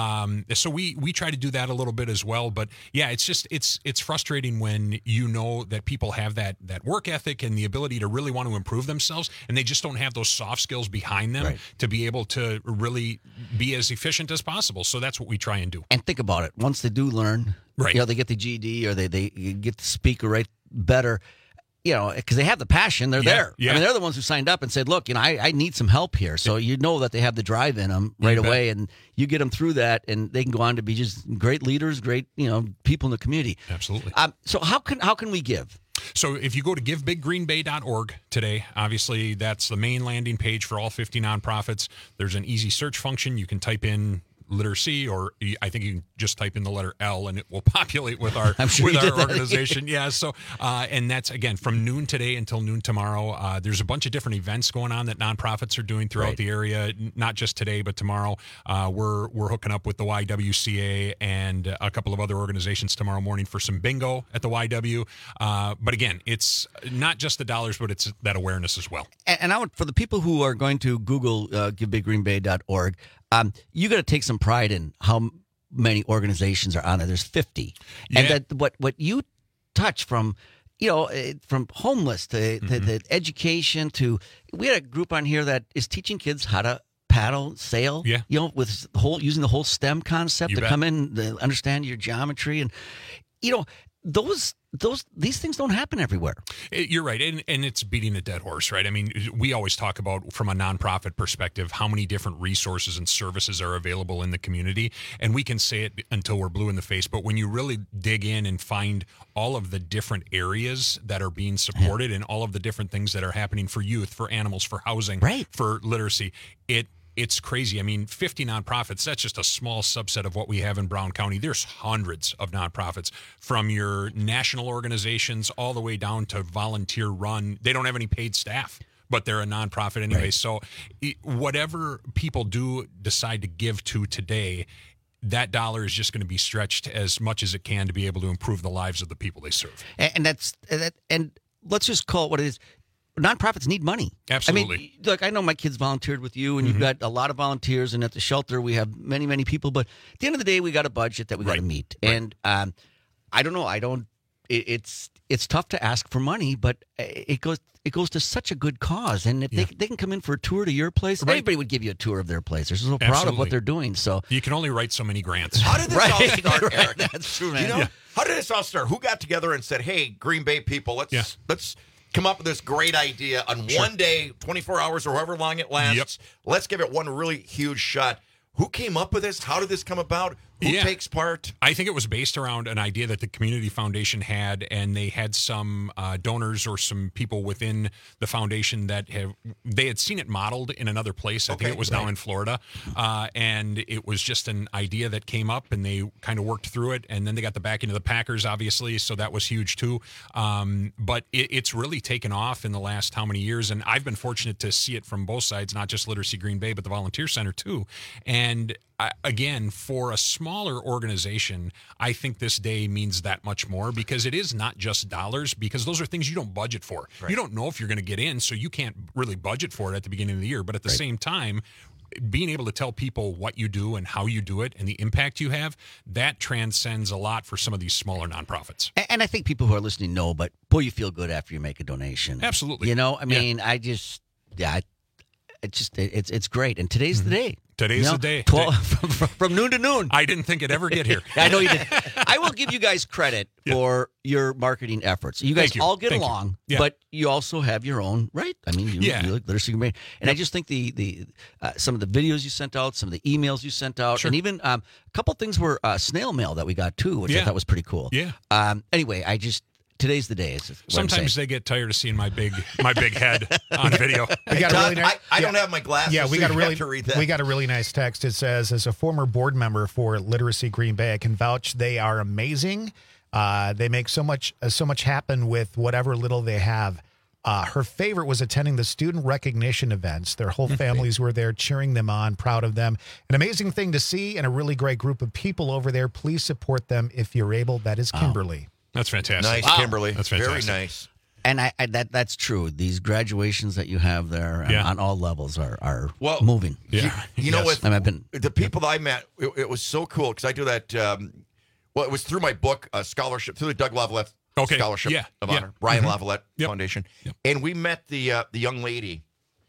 So we try to do that a little bit as well. But yeah, it's just it's frustrating when you know that people have that work ethic and the ability to really want to improve themselves, and they just don't have those soft skills behind them to be able to really be as efficient as possible. So that's what we try and do. And think about it. Once they do learn. Right. They get the GED or they get the speaker right better, because they have the passion. They're there. Yeah. I mean, they're the ones who signed up and said, look, I need some help here. So that they have the drive in them right away, and you get them through that, and they can go on to be just great leaders, great, people in the community. Absolutely. So how can we give? So if you go to giveBigGreenBay.org today, obviously that's the main landing page for all 50 nonprofits. There's an easy search function. You can type in literacy, or I think you can just type in the letter L and it will populate with our organization. Yeah. So, and that's again from noon today until noon tomorrow. There's a bunch of different events going on that nonprofits are doing throughout the area. Not just today, but tomorrow. We're hooking up with the YWCA and a couple of other organizations tomorrow morning for some bingo at the YW. But again, it's not just the dollars, but it's that awareness as well. And for the people who are going to Google GiveBigGreenBay.org, you got to take some pride in how many organizations are on it. There's 50, and that what you touch from homeless to education to, we had a group on here that is teaching kids how to paddle, sail. Yeah. With using the whole STEM concept to come in, to understand your geometry, and these things don't happen everywhere. You're right, and it's beating a dead horse, right? I mean, we always talk about, from a nonprofit perspective, how many different resources and services are available in the community, and we can say it until we're blue in the face, but when you really dig in and find all of the different areas that are being supported and all of the different things that are happening for youth, for animals, for housing, for literacy, it's crazy. I mean, 50 nonprofits, that's just a small subset of what we have in Brown County. There's hundreds of nonprofits, from your national organizations all the way down to volunteer run. They don't have any paid staff, but they're a nonprofit anyway. Right. So whatever people do decide to give to today, that dollar is just going to be stretched as much as it can to be able to improve the lives of the people they serve. And let's just call it what it is. Nonprofits need money. Absolutely. I mean, look, I know my kids volunteered with you, and you've got a lot of volunteers, and at the shelter we have many, many people. But at the end of the day, we got a budget that we got to meet. Right. And I don't know. It's tough to ask for money, but it goes to such a good cause. And if they can come in for a tour to your place, everybody would give you a tour of their place. They're so proud of what they're doing. So you can only write so many grants. How did this all start, Eric? That's true, man. How did this all start? Who got together and said, "Hey, Green Bay people, let's come up with this great idea on one day, 24 hours or however long it lasts. Let's give it one really huge shot." Who came up with this? How did this come about? Who takes part? I think it was based around an idea that the Community Foundation had, and they had some donors or some people within the foundation that they had seen it modeled in another place. I think it was down in Florida, and it was just an idea that came up, and they kind of worked through it, and then they got the backing of the Packers, obviously, so that was huge too. But it's really taken off in the last how many years, and I've been fortunate to see it from both sides, not just Literacy Green Bay, but the Volunteer Center too. And again, for a smaller organization, I think this day means that much more, because it is not just dollars, because those are things you don't budget for. Right. You don't know if you're going to get in, so you can't really budget for it at the beginning of the year. But at the same time, being able to tell people what you do and how you do it and the impact you have, that transcends a lot for some of these smaller nonprofits. And I think people who are listening know, but boy, you feel good after you make a donation. Absolutely. I mean, it's great. And today's the day. Today's the day. 12, from noon to noon. I didn't think it'd ever get here. I know you did. I will give you guys credit for your marketing efforts. You guys all get along, but you also have your own, right? I mean, you like Literacy Green Bay. And I just think the some of the videos you sent out, some of the emails you sent out, and even a couple things were snail mail that we got too, which I thought was pretty cool. Yeah. Anyway, today's the day. Is what I'm Sometimes saying. they get tired of seeing my big head on video. Hey, Todd, I don't have my glasses. Yeah, we so got a you really have to read that. we got a really nice text. It says, as a former board member for Literacy Green Bay, I can vouch they are amazing. They make so much happen with whatever little they have. Her favorite was attending the student recognition events. Their whole families were there cheering them on, proud of them. An amazing thing to see, and a really great group of people over there. Please support them if you're able. That is Kimberly. That's fantastic. Nice, Wow. Kimberly. That's fantastic. Very nice. And that's true. These graduations that you have there on all levels are moving. Yeah. You know what? I mean, I've been The people that I met, it was so cool because I do that. Well, it was through my book, Scholarship, through the Doug Lavalette Scholarship of Honor, Brian Lavalette Foundation. And we met the young lady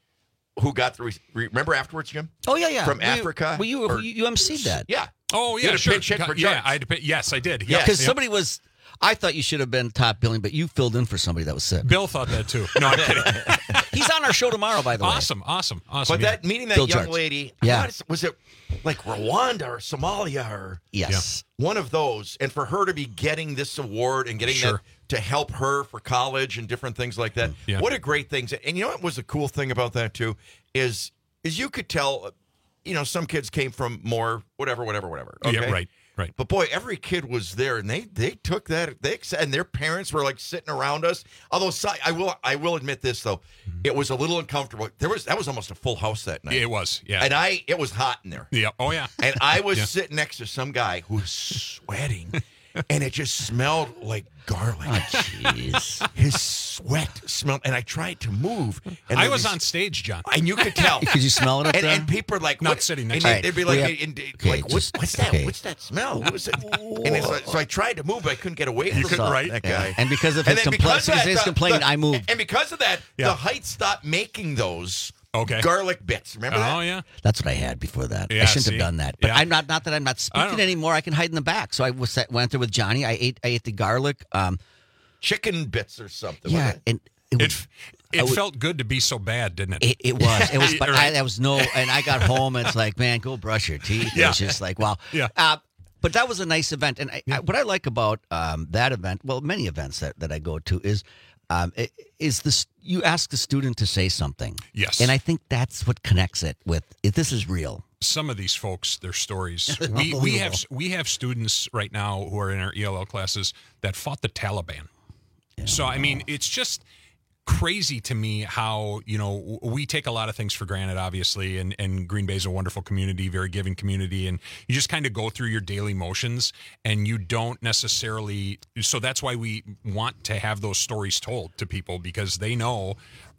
who got the, remember afterwards, Jim? Oh, yeah. From Africa. Well, you emceed that. Yeah. Oh, You yeah, had a sure. pinch hit for Yeah, Jones. I had to pay, yes, I did. Yeah, because somebody was. I thought you should have been top billing, but you filled in for somebody that was sick. Bill thought that too. No, I'm kidding. He's on our show tomorrow, by the way. Awesome. But that meeting that Bill young Jarts. lady, Yeah. was it like Rwanda or Somalia or Yes. one of those? And for her to be getting this award and getting that to help her for college and different things like that, what a great thing. And you know what was a cool thing about that too is you could tell, some kids came from more whatever. Okay? Yeah, right. But boy, every kid was there, and they took that. And their parents were like sitting around us. Although I will admit this though, it was a little uncomfortable. That was almost a full house that night. It was, yeah. And it was hot in there. Yeah. Oh yeah. And I was sitting next to some guy who was sweating, and it just smelled like garlic. Oh, jeez. His sweat smelled, and I tried to move. And I there was on stage, John. and you could tell. Could you smell it up there? And people are like, Not what? sitting next and to me. they'd be like, Okay, what's that? okay. What's that smell? What was it? And it's like, so I tried to move, but I couldn't get away from couldn't, right? that Yeah. guy. And because of And his then because of that, complaint, I moved. And because of that, the Heights stopped making those garlic bits. Remember that? Oh yeah. That's what I had before that. Yeah, I shouldn't see? have done that. But Yeah. I'm not that I'm not speaking anymore. I can hide in the back. So I went there with Johnny. I ate the garlic. Chicken bits or something. Yeah, wasn't it? and It felt good to be so bad, didn't it? It was. It was. But Right. and I got home and it's like, man, go brush your teeth. Yeah. It's just like, wow. Yeah. But that was a nice event. And what I like about that event, well, many events that I go to is this. You ask the student to say something. Yes. And I think that's what connects it with. If this is real. Some of these folks, their stories. Unbelievable. we have students right now who are in our ELL classes that fought the Taliban. Yeah. So I mean, it's just crazy to me how we take a lot of things for granted, obviously, and Green Bay is a wonderful community, very giving community, and you just kind of go through your daily motions, and you don't necessarily. So that's why we want to have those stories told to people, because they know,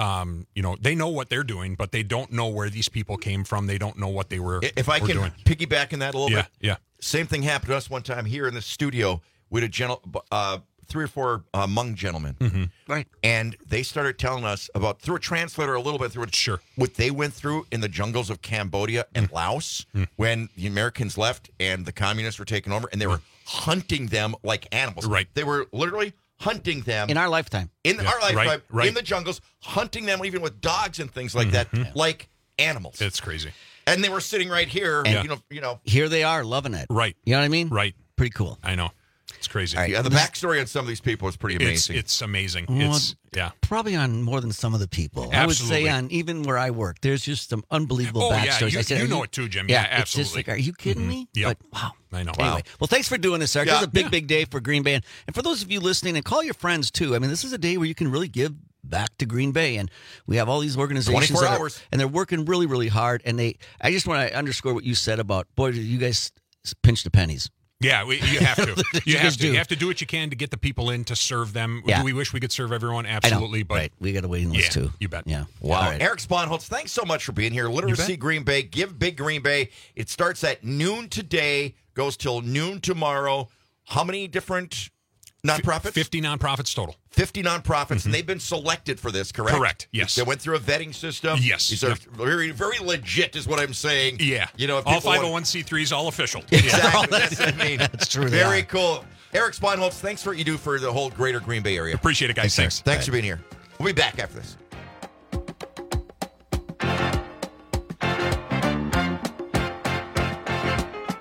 they know what they're doing, but they don't know where these people came from. They don't know what they were. If I can doing. piggyback in that a little bit. Yeah. Same thing happened to us one time here in the studio with a 3 or 4 Hmong gentlemen. Mm-hmm. Right. And they started telling us about, through a translator, a little bit through it, what they went through in the jungles of Cambodia and Laos when the Americans left and the communists were taking over, and they were hunting them like animals. Right. They were literally hunting them. In our lifetime. Our lifetime, right. in the jungles, hunting them even with dogs and things like that, like animals. It's crazy. And they were sitting right here, And here they are loving it. Right. You know what I mean? Right. Pretty cool. I know. It's crazy. All right. Yeah, the backstory on some of these people is pretty amazing. It's amazing. Well, It's probably on more than some of the people. Absolutely. I would say on even where I work, there's just some unbelievable backstories. Yeah, you know it too, Jim. Yeah, It's just absolutely. like, are you kidding me? Yep. But wow. I know. Anyway, well, thanks for doing this, Eric. Yeah. This is a big day for Green Bay. And for those of you listening, and call your friends too. I mean, this is a day where you can really give back to Green Bay. And we have all these organizations 24 hours. and they're working really, really hard. And I just want to underscore what you said about, boy, you guys pinch the pennies. Yeah, you have to. You have to. do. You have to do what you can to get the people in to serve them. Yeah. Do we wish we could serve everyone? I know. Absolutely, but right. We got a waiting list too. You bet. Yeah. Wow. All right. Eric Sponholtz, thanks so much for being here. Literacy Green Bay, Give Big Green Bay. It starts at noon today, goes till noon tomorrow. How many different nonprofits? 50 nonprofits total. 50 nonprofits, and they've been selected for this, correct? Correct, yes. They went through a vetting system. Yes. These are very, very legit, is what I'm saying. Yeah. You know, if all people want- 501c3s, all official. Exactly. That's what I mean. That's true. Very cool. Eric Sponholtz, thanks for what you do for the whole greater Green Bay area. Appreciate it, guys. Thanks. Thanks for being here. We'll be back after this.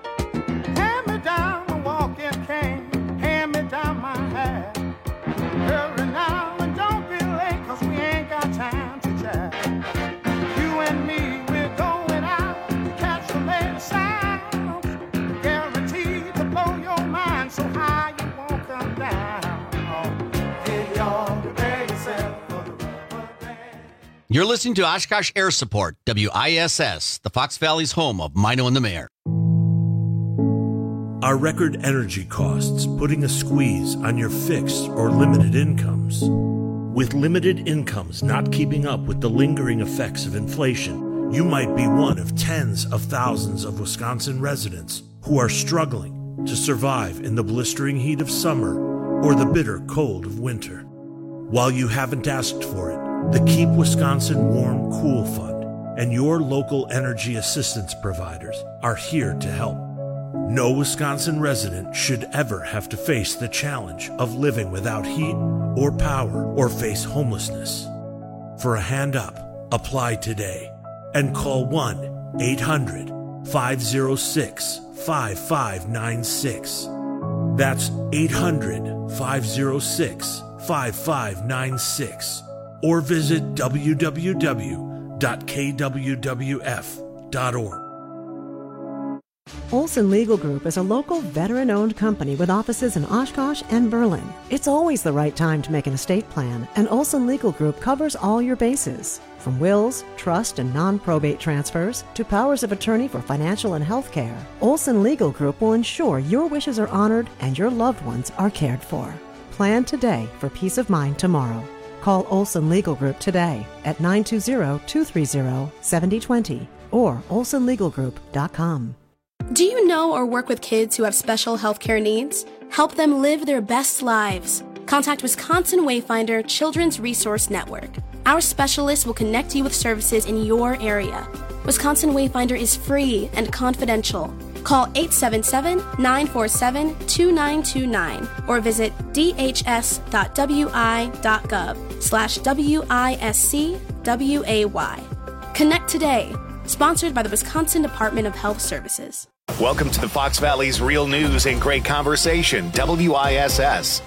Hand me down a walking cane, hand me down my hat. You're listening to Oshkosh Air Support, WISS, the Fox Valley's home of Mino and the Mayor. Are record energy costs putting a squeeze on your fixed or limited incomes? With limited incomes not keeping up with the lingering effects of inflation, you might be one of tens of thousands of Wisconsin residents who are struggling to survive in the blistering heat of summer or the bitter cold of winter. While you haven't asked for it, the Keep Wisconsin Warm Cool Fund and your local energy assistance providers are here to help. No Wisconsin resident should ever have to face the challenge of living without heat or power or face homelessness. For a hand up, apply today and call 1-800-506-5596. That's 800-506-5596. Or visit www.kwwf.org. Olson Legal Group is a local veteran-owned company with offices in Oshkosh and Berlin. It's always the right time to make an estate plan, and Olson Legal Group covers all your bases. From wills, trust, and non-probate transfers to powers of attorney for financial and health care, Olson Legal Group will ensure your wishes are honored and your loved ones are cared for. Plan today for peace of mind tomorrow. Call Olson Legal Group today at 920-230-7020 or olsonlegalgroup.com. Do you know or work with kids who have special healthcare needs? Help them live their best lives. Contact Wisconsin Wayfinder Children's Resource Network. Our specialists will connect you with services in your area. Wisconsin Wayfinder is free and confidential. Call 877-947-2929 or visit dhs.wi.gov/WISCWAY. Connect today. Sponsored by the Wisconsin Department of Health Services. Welcome to the Fox Valley's real news and great conversation, WISS.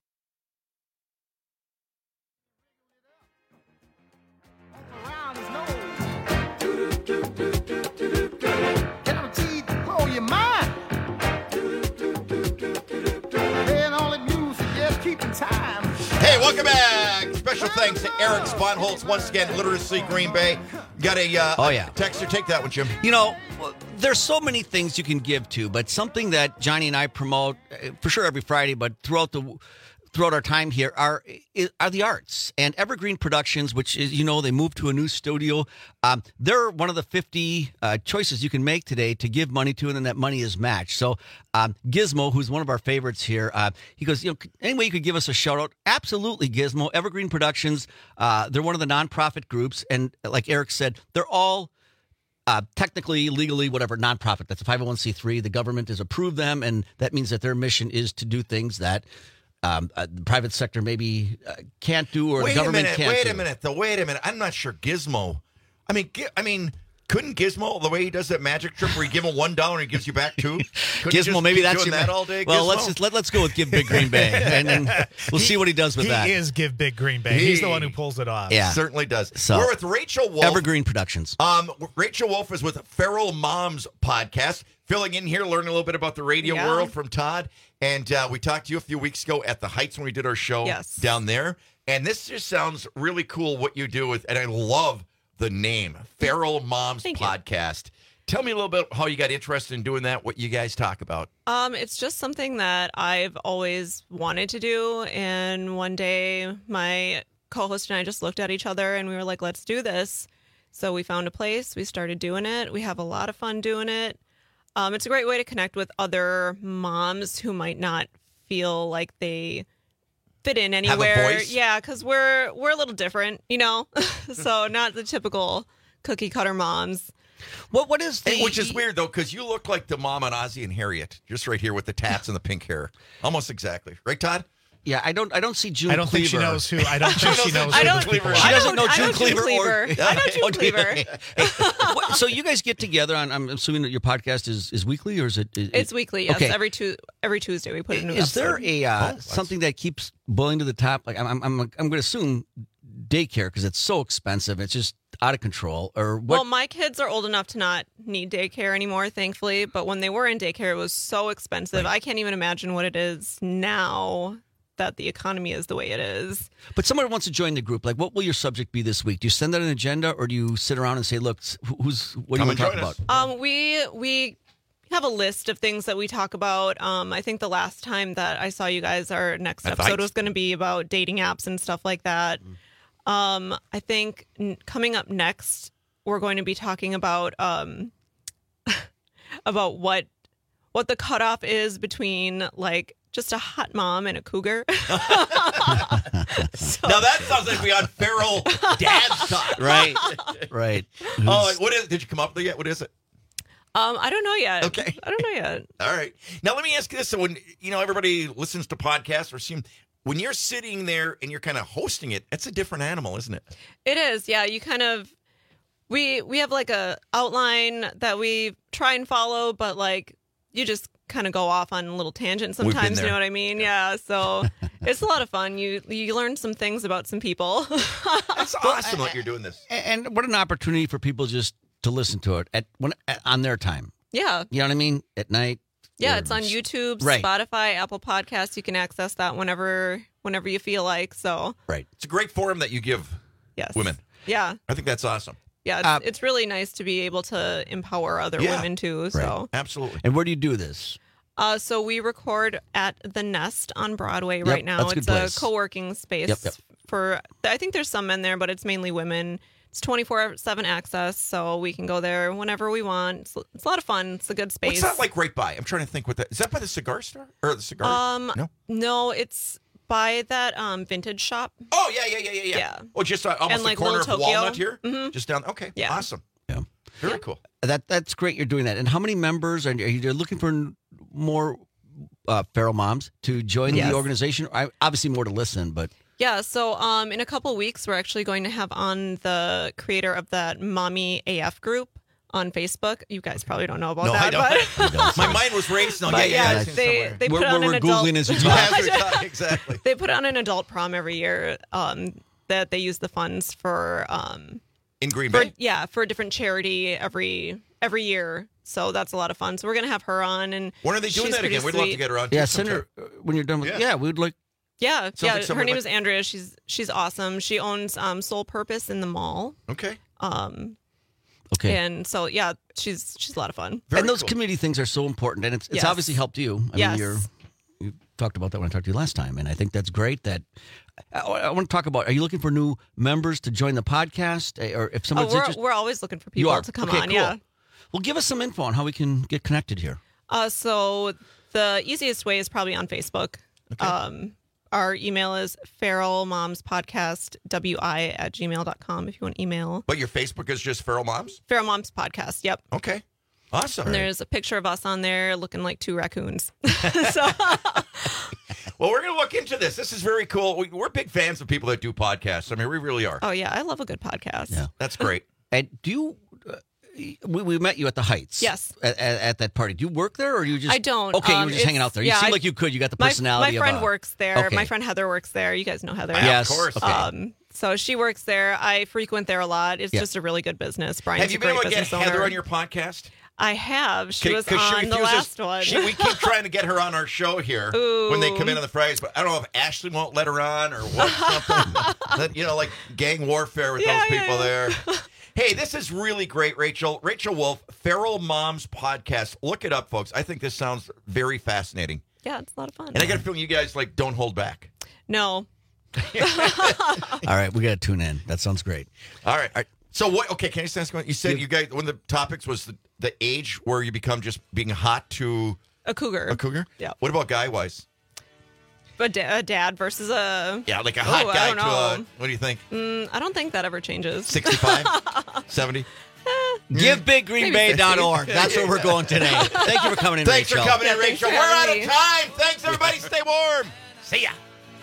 Hey, welcome back. Special thanks to Eric Sponholz once again, Literacy Green Bay. Got a texter. Take that one, Jim. You know, there's so many things you can give to, but something that Johnny and I promote for sure every Friday, but throughout our time here are the arts. And Evergreen Productions, which is, they moved to a new studio. They're one of the 50 choices you can make today to give money to, and then that money is matched. So Gizmo, who's one of our favorites here, he goes, any way you could give us a shout out? Absolutely, Gizmo. Evergreen Productions, they're one of the nonprofit groups. And like Eric said, they're all technically, legally, whatever, nonprofit. That's a 501c3. The government has approved them, and that means that their mission is to do things that the private sector maybe can't do, or the government can't do. Wait a minute. I'm not sure Gizmo. I mean, couldn't Gizmo, the way he does that magic trick where you give him $1 and he gives you back $2? Gizmo, maybe that's doing that all day. Well, Gizmo? let's go with Give Big Green Bay, and then we'll see what he does with that. He is Give Big Green Bay. He's the one who pulls it off. Yeah, certainly does. So, we're with Rachel Wolf, Evergreen Productions. Rachel Wolf is with Feral Moms podcast, filling in here, learning a little bit about the radio world from Todd. And we talked to you a few weeks ago at the Heights when we did our show down there. And this just sounds really cool what you do with, and I love the name, Feral Moms Podcast. Tell me a little bit how you got interested in doing that, what you guys talk about. It's just something that I've always wanted to do. And one day my co-host and I just looked at each other and we were like, let's do this. So we found a place. We started doing it. We have a lot of fun doing it. It's a great way to connect with other moms who might not feel like they fit in anywhere. Have a voice? Yeah, because we're a little different, so not the typical cookie cutter moms. What is the... Which is weird, though, because you look like the mom on Ozzie and Harriet, just right here with the tats and the pink hair. Almost exactly. Right, Todd? Yeah, I don't see June Cleaver. I don't think she knows who. I don't think she knows who the people are. She doesn't know June Cleaver. I know June Cleaver. So you guys get together on, I'm assuming that your podcast is weekly, or is it? It's weekly, yes. Okay. Every Tuesday we put a new Is episode. there something that keeps boiling to the top? Like I'm going to assume daycare, because it's so expensive. It's just out of control. Or what? Well, my kids are old enough to not need daycare anymore, thankfully. But when they were in daycare, it was so expensive. Right. I can't even imagine what it is now. that the economy is the way it is. But someone wants to join the group. Like, what will your subject be this week? Do you send out an agenda, or do you sit around and say, "Look, what do you want to talk about?" We have a list of things that we talk about. I think the last time that I saw you guys, our next episode was going to be about dating apps and stuff like that. I think coming up next, we're going to be talking about about what the cutoff is between like just a hot mom and a cougar. Now that sounds like we on feral dad's talk. Right. Right. Oh, what is? Did you come up with it yet? What is it? I don't know yet. Okay. I don't know yet. All right. Now let me ask you this: so when everybody listens to podcasts or when you're sitting there and you're kind of hosting it, it's a different animal, isn't it? It is. Yeah. You kind of we have like a outline that we try and follow, but like you just kind of go off on a little tangent sometimes. You know what I mean? Yeah. So it's a lot of fun. You learn some things about some people. That's awesome that you're doing this. And what an opportunity for people just to listen to it on their time. Yeah. You know what I mean? At night. Yeah, it's on YouTube, Right. Spotify, Apple Podcasts. You can access that whenever you feel like. So Right. It's a great forum that you give women. Yeah. I think that's awesome. Yeah, it's really nice to be able to empower other women too. So absolutely. And where do you do this? So we record at the Nest on Broadway right now. that's a It's good a place. co-working space Yep. for. I think there's some men there, but it's mainly women. It's 24/7 access, so we can go there whenever we want. It's a lot of fun. It's a good space. What's that like right by? I'm trying to think what that is. That by the cigar store or the cigar? No, it's by that vintage shop. Oh yeah. Oh, just almost And, the like, corner of Little Tokyo. Walnut here. Mhm. Just down. Okay. Yeah. Awesome. Yeah. Very cool. That's great. You're doing that. And how many members are you looking for? More feral moms to join Yes. the organization? Obviously, more to listen, but. Yeah, so in a couple weeks, we're actually going to have on the creator of that Mommy AF group on Facebook. You guys probably don't know about that. But My mind was racing. But they put We're on an adult. Googling as we talk. Exactly. They put on an adult prom every year that they use the funds for. In Green Bay? For a different charity every year. So that's a lot of fun. So we're going to have her on. And When are they doing she's that again? pretty We'd love to sweet. get her on. Yeah, send her when you're done with. Yeah, we'd like. Yeah, Sounds like her someone name like- is Andrea. She's awesome. She owns Soul Purpose in the mall. Okay. Okay. And so she's a lot of fun. And those community things are so important, and it's Yes. obviously helped you. I Yes. mean, you talked about that when I talked to you last time, and I think that's great. That I want to talk about. Are you looking for new members to join the podcast, or if someone's interested? We're always looking for You people are? to come Okay, on. cool. Yeah. Well, give us some info on how we can get connected here. So the easiest way is probably on Facebook. Our email is feralmomspodcastwi@gmail.com if you want email. But your Facebook is just Feral Moms? Feral Moms Podcast, yep. Okay. Awesome. And there's a picture of us on there looking like two raccoons. Well, we're going to look into this. This is very cool. We're big fans of people that do podcasts. I mean, we really are. Oh, yeah. I love a good podcast. Yeah, that's great. And do you? We met you at the Heights. Yes. At that party. Do you work there, or you just? I don't. Okay, you were just hanging out there. You seem like you could. You got the personality. My friend of works there. Okay. My friend Heather works there. You guys know Heather. Yes, of course. Okay. So she works there. I frequent there a lot. It's Yeah. just a really good business. Brian's Have you a been great able to get business Heather owner. on your podcast? I have. She was 'Cause she on the refuses- last one. we keep trying to get her on our show here when they come in on the Fridays, but I don't know if Ashley won't let her on or what. Something, like gang warfare with those people there. Hey, this is really great, Rachel. Rachel Wolf, Feral Moms Podcast. Look it up, folks. I think this sounds very fascinating. Yeah, it's a lot of fun. And I got a feeling you guys don't hold back. No. All right, we got to tune in. That sounds great. All right. So what? Okay, can I just ask you? You said you guys one of the topics was the age where you become just being hot to a cougar. A cougar? Yeah. What about guy wise? A dad versus a Like a hot guy I don't to a. know. What do you think? I don't think that ever changes. 65, 70. GiveBigGreenBay.org. That's where we're going today. Thank you for coming in, Thanks Rachel. for coming in, thanks Rachel. for We're out having of me. time. Thanks, everybody. Stay warm. See ya.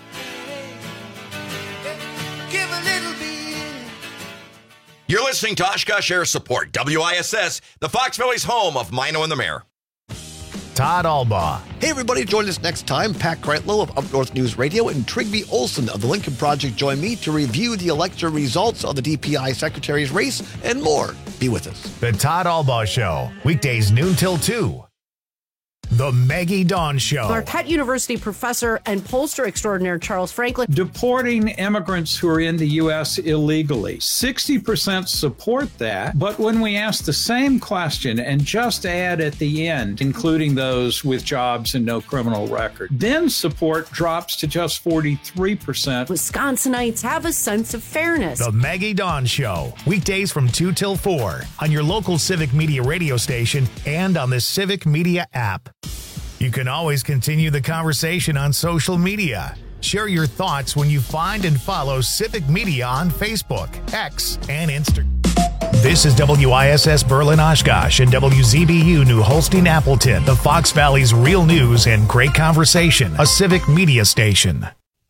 Give a little bit. You're listening to Oshkosh Air Support, WISS, the Fox Valley's home of Mino and the Mayor. Todd Albaugh. Hey, everybody, join us next time. Pat Kreitlow of Up North News Radio and Trigby Olson of the Lincoln Project join me to review the election results of the DPI Secretary's race and more. Be with us. The Todd Albaugh Show, weekdays noon till 2. The Maggie Dawn Show. Marquette University professor and pollster extraordinaire Charles Franklin. Deporting immigrants who are in the U.S. illegally. 60% support that, but when we ask the same question and just add at the end, including those with jobs and no criminal record, then support drops to just 43%. Wisconsinites have a sense of fairness. The Maggie Dawn Show. Weekdays from 2 till 4 on your local Civic Media radio station and on the Civic Media app. You can always continue the conversation on social media. Share your thoughts when you find and follow Civic Media on Facebook, X, and Instagram. This is WISS Berlin Oshkosh and WZBU New Holstein Appleton, the Fox Valley's real news and great conversation, a Civic Media station.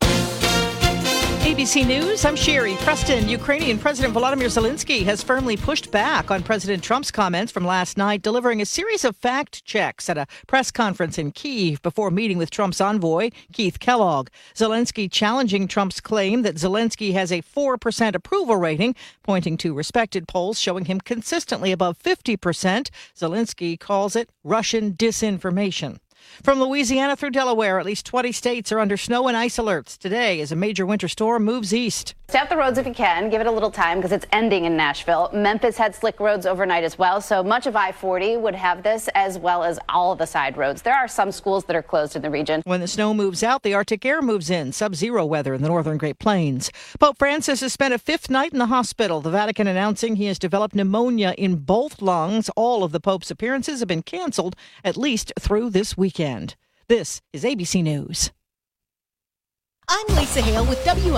ABC News, I'm Sherry Preston. Ukrainian President Volodymyr Zelensky has firmly pushed back on President Trump's comments from last night, delivering a series of fact checks at a press conference in Kyiv before meeting with Trump's envoy, Keith Kellogg. Zelensky challenging Trump's claim that Zelensky has a 4% approval rating, pointing to respected polls showing him consistently above 50%. Zelensky calls it Russian disinformation. From Louisiana through Delaware, at least 20 states are under snow and ice alerts today as a major winter storm moves east. Stay off the roads if you can. Give it a little time because it's ending in Nashville. Memphis had slick roads overnight as well, so much of I-40 would have this as well as all of the side roads. There are some schools that are closed in the region. When the snow moves out, the Arctic air moves in, sub-zero weather in the northern Great Plains. Pope Francis has spent a fifth night in the hospital, the Vatican announcing he has developed pneumonia in both lungs. All of the Pope's appearances have been canceled, at least through this weekend. This is ABC News. I'm Lisa Hale with